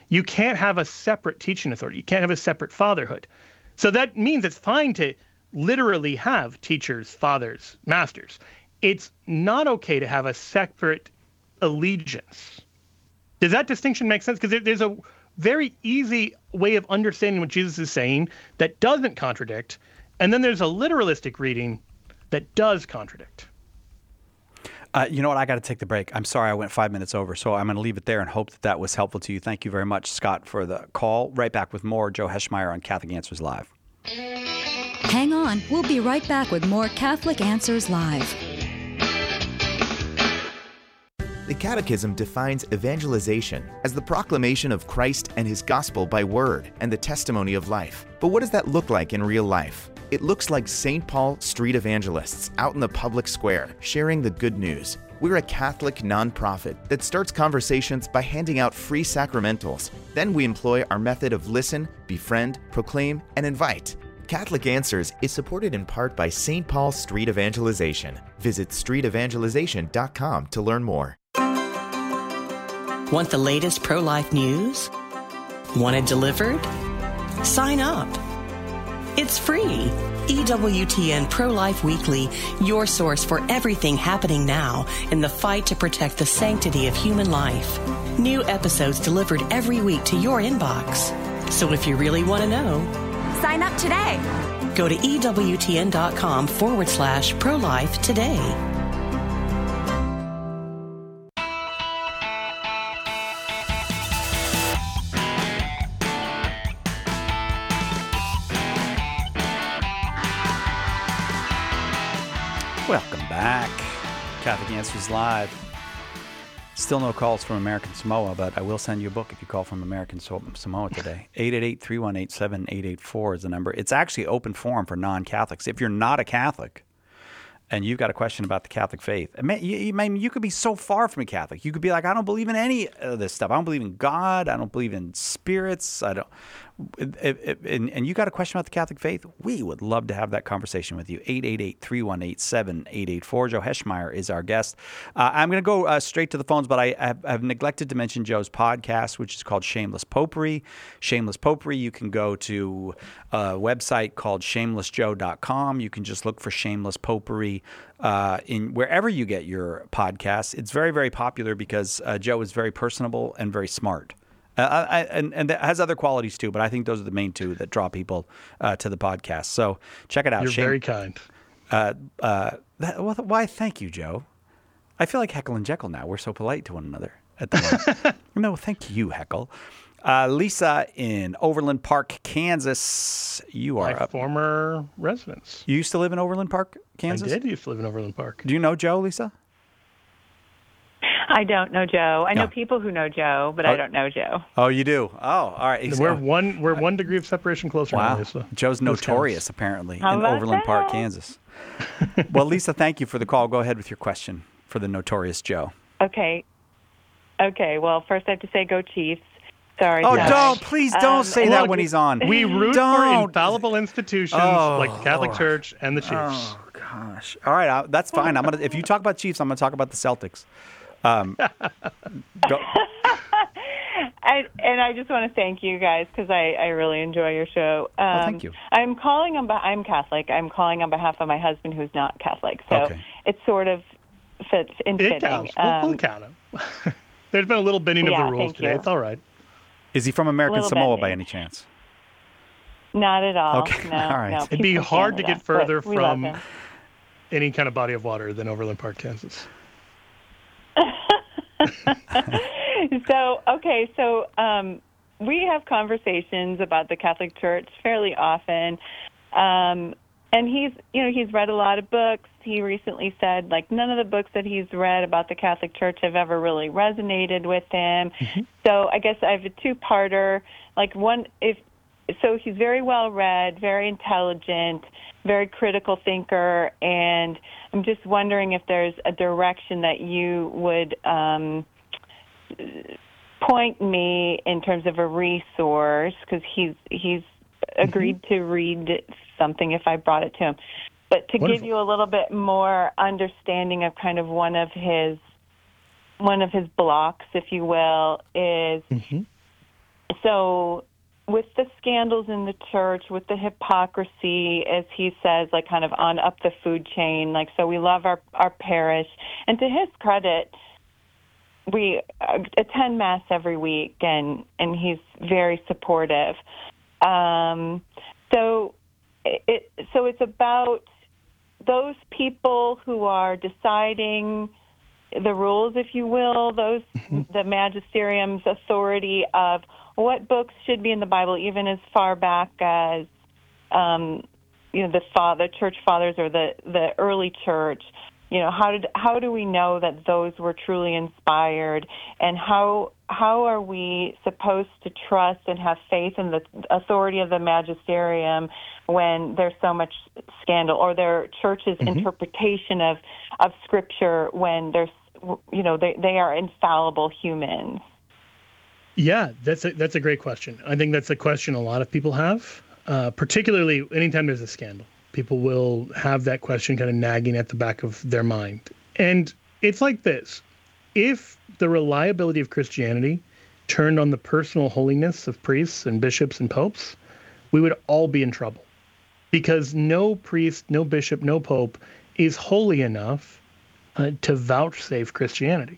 Speaker 2: You can't have a separate teaching authority. You can't have a separate fatherhood. So that means it's fine to literally have teachers, fathers, masters. It's not okay to have a separate allegiance. Does that distinction make sense? Because there, there's a very easy way of understanding what Jesus is saying that doesn't contradict, and then there's a literalistic reading that does contradict.
Speaker 1: Uh, you know what? I got to take the break. I'm sorry I went five minutes over, so I'm going to leave it there and hope that that was helpful to you. Thank you very much, Scott, for the call. Right back with more Joe Heschmeyer on Catholic Answers Live.
Speaker 14: Hang on. We'll be right back with more Catholic Answers Live.
Speaker 15: The Catechism defines evangelization as the proclamation of Christ and His gospel by word and the testimony of life. But what does that look like in real life? It looks like Saint Paul street evangelists out in the public square sharing the good news. We're a Catholic nonprofit that starts conversations by handing out free sacramentals. Then we employ our method of listen, befriend, proclaim, and invite. Catholic Answers is supported in part by Saint Paul Street Evangelization. Visit street evangelization dot com to learn more.
Speaker 16: Want the latest pro-life news? Want it delivered? Sign up. It's free. E W T N Pro-Life Weekly, your source for everything happening now in the fight to protect the sanctity of human life. New episodes delivered every week to your inbox. So if you really want to know,
Speaker 17: sign up today.
Speaker 16: Go to EWTN.com forward slash pro-life today.
Speaker 1: Welcome back. Catholic Answers Live. Still no calls from American Samoa, but I will send you a book if you call from American Samoa today. eight eight eight, three one eight, seven eight eight four is the number. It's actually open forum for non-Catholics. If you're not a Catholic and you've got a question about the Catholic faith, I mean, you, you, I mean, you could be so far from a Catholic. You could be like, I don't believe in any of this stuff. I don't believe in God. I don't believe in spirits. I don't. If, if, and, and you got a question about the Catholic faith, we would love to have that conversation with you. eight eight eight, three one eight, seven eight eight four. Joe Heschmeyer is our guest. Uh, I'm going to go uh, straight to the phones, but I, I've, I've neglected to mention Joe's podcast, which is called Shameless Popery. Shameless Popery, you can go to a website called shameless joe dot com. You can just look for Shameless Popery uh, in wherever you get your podcasts. It's very, very popular because uh, Joe is very personable and very smart. Uh, I, and, and that has other qualities too, but I think those are the main two that draw people uh, to the podcast. So check it out.
Speaker 2: You're
Speaker 1: Shame,
Speaker 2: very kind.
Speaker 1: Uh, uh, that, well, why? Thank you, Joe. I feel like Heckle and Jekyll now. We're so polite to one another at the moment. No, thank you, Heckle. Uh, Lisa in Overland Park, Kansas. You are
Speaker 2: My
Speaker 1: up.
Speaker 2: former residence.
Speaker 1: You used to live in Overland Park, Kansas?
Speaker 2: I did used to live in Overland Park.
Speaker 1: Do you know Joe, Lisa?
Speaker 18: I don't know Joe. I know
Speaker 1: No.
Speaker 18: people who know Joe, but
Speaker 1: Oh.
Speaker 18: I don't know Joe.
Speaker 1: Oh, you do? Oh, all right.
Speaker 2: We're one we're one degree of separation closer
Speaker 1: Wow.
Speaker 2: now, Lisa.
Speaker 1: Joe's
Speaker 2: Those
Speaker 1: notorious,
Speaker 2: counts.
Speaker 1: apparently,
Speaker 18: How
Speaker 1: in
Speaker 18: about
Speaker 1: Overland Park,
Speaker 18: that?
Speaker 1: Kansas. Well, Lisa, thank you for the call. Go ahead with your question for the notorious Joe.
Speaker 18: Okay. Okay. Well, first I have to say go Chiefs. Sorry.
Speaker 1: Oh,
Speaker 18: Josh.
Speaker 1: don't. Please don't
Speaker 18: Um,
Speaker 1: say that
Speaker 2: Look,
Speaker 1: when he's on.
Speaker 2: We root for
Speaker 1: Don't.
Speaker 2: infallible institutions
Speaker 1: Oh,
Speaker 2: like the Catholic
Speaker 1: Lord.
Speaker 2: Church and the Chiefs.
Speaker 1: Oh, gosh. All right. I, that's fine. I'm gonna. If you talk about Chiefs, I'm going to talk about the Celtics. Um, go.
Speaker 18: I, and I just want to thank you guys because I, I really enjoy your show. Um,
Speaker 1: Well, thank you.
Speaker 18: I'm calling on. beh- I'm Catholic. I'm calling on behalf of my husband who's not Catholic. So
Speaker 1: Okay.
Speaker 18: it sort of fits in
Speaker 2: It
Speaker 18: fitting.
Speaker 2: counts. We'll, we'll
Speaker 18: Um,
Speaker 2: count him. There's been a little bending
Speaker 18: Yeah,
Speaker 2: of the rules
Speaker 18: thank
Speaker 2: today.
Speaker 18: you.
Speaker 2: It's all right.
Speaker 1: Is he from American
Speaker 18: Little
Speaker 1: Samoa
Speaker 18: bit.
Speaker 1: by any chance?
Speaker 18: Not at all.
Speaker 1: Okay,
Speaker 18: No,
Speaker 1: all right.
Speaker 18: no.
Speaker 2: It'd be
Speaker 18: He's from
Speaker 2: hard to
Speaker 18: Canada,
Speaker 2: get further
Speaker 18: but we love
Speaker 2: from
Speaker 18: him.
Speaker 2: any kind of body of water than Overland Park, Kansas.
Speaker 18: So, okay, so um, we have conversations about the Catholic Church fairly often. Um, and he's, you know, he's read a lot of books. He recently said, like, none of the books that he's read about the Catholic Church have ever really resonated with him. So I guess I have a two-parter. Like, one, if so he's very well read, very intelligent, very critical thinker, and I'm just wondering if there's a direction that you would um, point me in terms of a resource, because he's he's agreed to read something if I brought it to him. But to
Speaker 2: Wonderful.
Speaker 18: give you a little bit more understanding of kind of one of his one of his blocks, if you will, is
Speaker 2: Mm-hmm.
Speaker 18: so with the scandals in the church, with the hypocrisy, as he says, like kind of on up the food chain, like, so we love our, our parish. And to his credit, we attend Mass every week, and, and he's very supportive. Um, so it, so it's about those people who are deciding the rules, if you will, those the magisterium's authority of what books should be in the Bible, even as far back as um, you know the father, church fathers, or the, the early church. You know, how did how do we know that those were truly inspired, and how how are we supposed to trust and have faith in the authority of the magisterium when there's so much scandal, or their church's mm-hmm. interpretation of of Scripture when there's you know they they are infallible humans?
Speaker 2: Yeah, that's a, that's a great question. I think that's a question a lot of people have, uh, particularly anytime there's a scandal. People will have that question kind of nagging at the back of their mind. And it's like this. If the reliability of Christianity turned on the personal holiness of priests and bishops and popes, we would all be in trouble. Because no priest, no bishop, no pope is holy enough uh, to vouchsafe Christianity.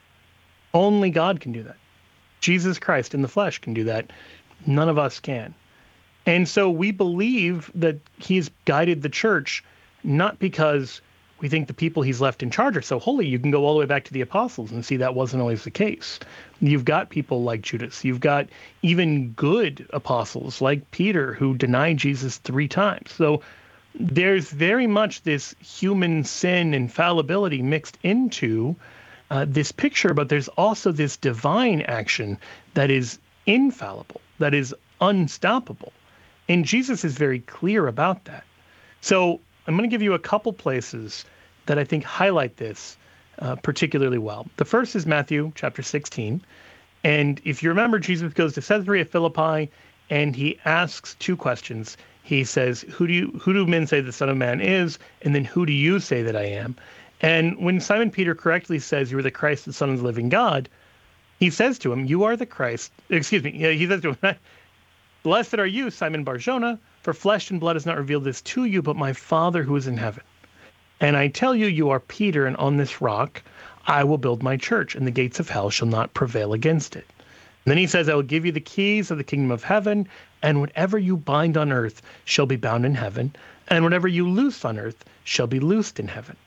Speaker 2: Only God can do that. Jesus Christ in the flesh can do that. None of us can. And so we believe that he's guided the church, not because we think the people he's left in charge are so holy. You can go all the way back to the apostles and see that wasn't always the case. You've got people like Judas. You've got even good apostles like Peter who denied Jesus three times. So there's very much this human sin and fallibility mixed into uh, this picture, but there's also this divine action that is infallible, that is unstoppable. And Jesus is very clear about that. So I'm going to give you a couple places that I think highlight this uh, particularly well. The first is Matthew chapter sixteen. And if you remember, Jesus goes to Caesarea Philippi and he asks two questions. He says, who do you, who do men say the Son of Man is? And then who do you say that I am? And when Simon Peter correctly says, you are the Christ, the Son of the living God, he says to him, you are the Christ. Excuse me. He says to him, blessed are you, Simon Bar-Jonah, for flesh and blood has not revealed this to you, but my Father who is in heaven. And I tell you, you are Peter, and on this rock I will build my church, and the gates of hell shall not prevail against it. And then he says, I will give you the keys of the kingdom of heaven, and whatever you bind on earth shall be bound in heaven, and whatever you loose on earth shall be loosed in heaven.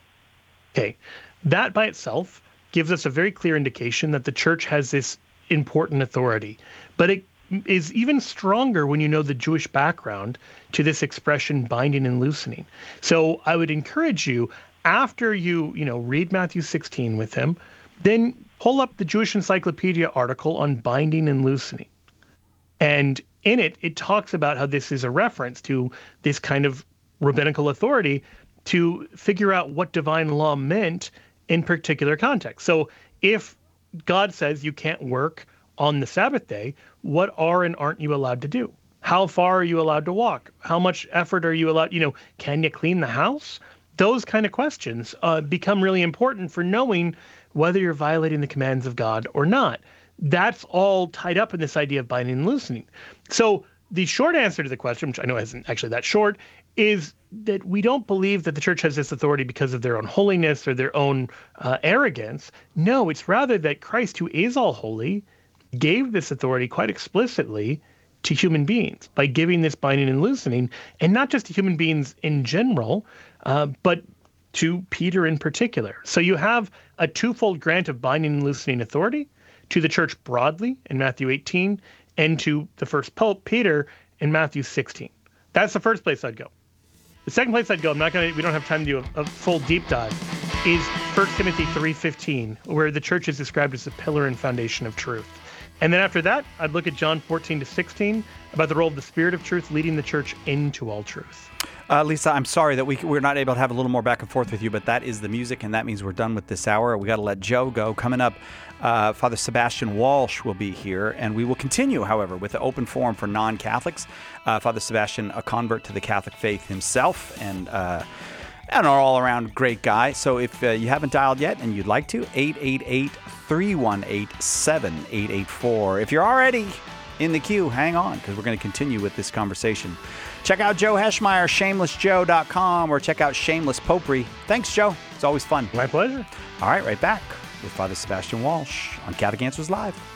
Speaker 2: Okay, that by itself gives us a very clear indication that the church has this important authority, but it is even stronger when you know the Jewish background to this expression binding and loosening. So I would encourage you, after you, you know, read Matthew sixteen with him, then pull up the Jewish Encyclopedia article on binding and loosening. And in it, it talks about how this is a reference to this kind of rabbinical authority to figure out what divine law meant in particular context. So if God says you can't work on the Sabbath day, what are and aren't you allowed to do? How far are you allowed to walk? How much effort are you allowed? You know, can you clean the house? Those kind of questions uh, become really important for knowing whether you're violating the commands of God or not. That's all tied up in this idea of binding and loosening. So the short answer to the question, which I know isn't actually that short, is that we don't believe that the church has this authority because of their own holiness or their own uh, arrogance. No, it's rather that Christ, who is all holy, gave this authority quite explicitly to human beings by giving this binding and loosening, and not just to human beings in general, uh, but to Peter in particular. So you have a twofold grant of binding and loosening authority to the church broadly in Matthew eighteen, and to the first pope, Peter, in Matthew sixteen. That's the first place I'd go. The second place I'd go, I'm not going to, we don't have time to do a, a full deep dive, is First Timothy three fifteen, where the church is described as the pillar and foundation of truth. And then after that, I'd look at John fourteen to sixteen about the role of the Spirit of truth leading the church into all truth.
Speaker 1: Uh, Lisa, I'm sorry that we, we're not able to have a little more back and forth with you, but that is the music, and that means we're done with this hour. We got to let Joe go. Coming up, uh, Father Sebastian Walsh will be here, and we will continue, however, with the open forum for non-Catholics. Uh, Father Sebastian, a convert to the Catholic faith himself, and uh, and an all-around great guy. So if uh, you haven't dialed yet and you'd like to, eight eight eight, three one eight, seven eight eight four. If you're already in the queue. Hang on, because we're going to continue with this conversation. Check out Joe Heschmeyer, shameless joe dot com, or check out Shameless Popery. Thanks, Joe. It's always fun.
Speaker 2: My pleasure.
Speaker 1: All right, right back with Father Sebastian Walsh on Catholic Answers Live.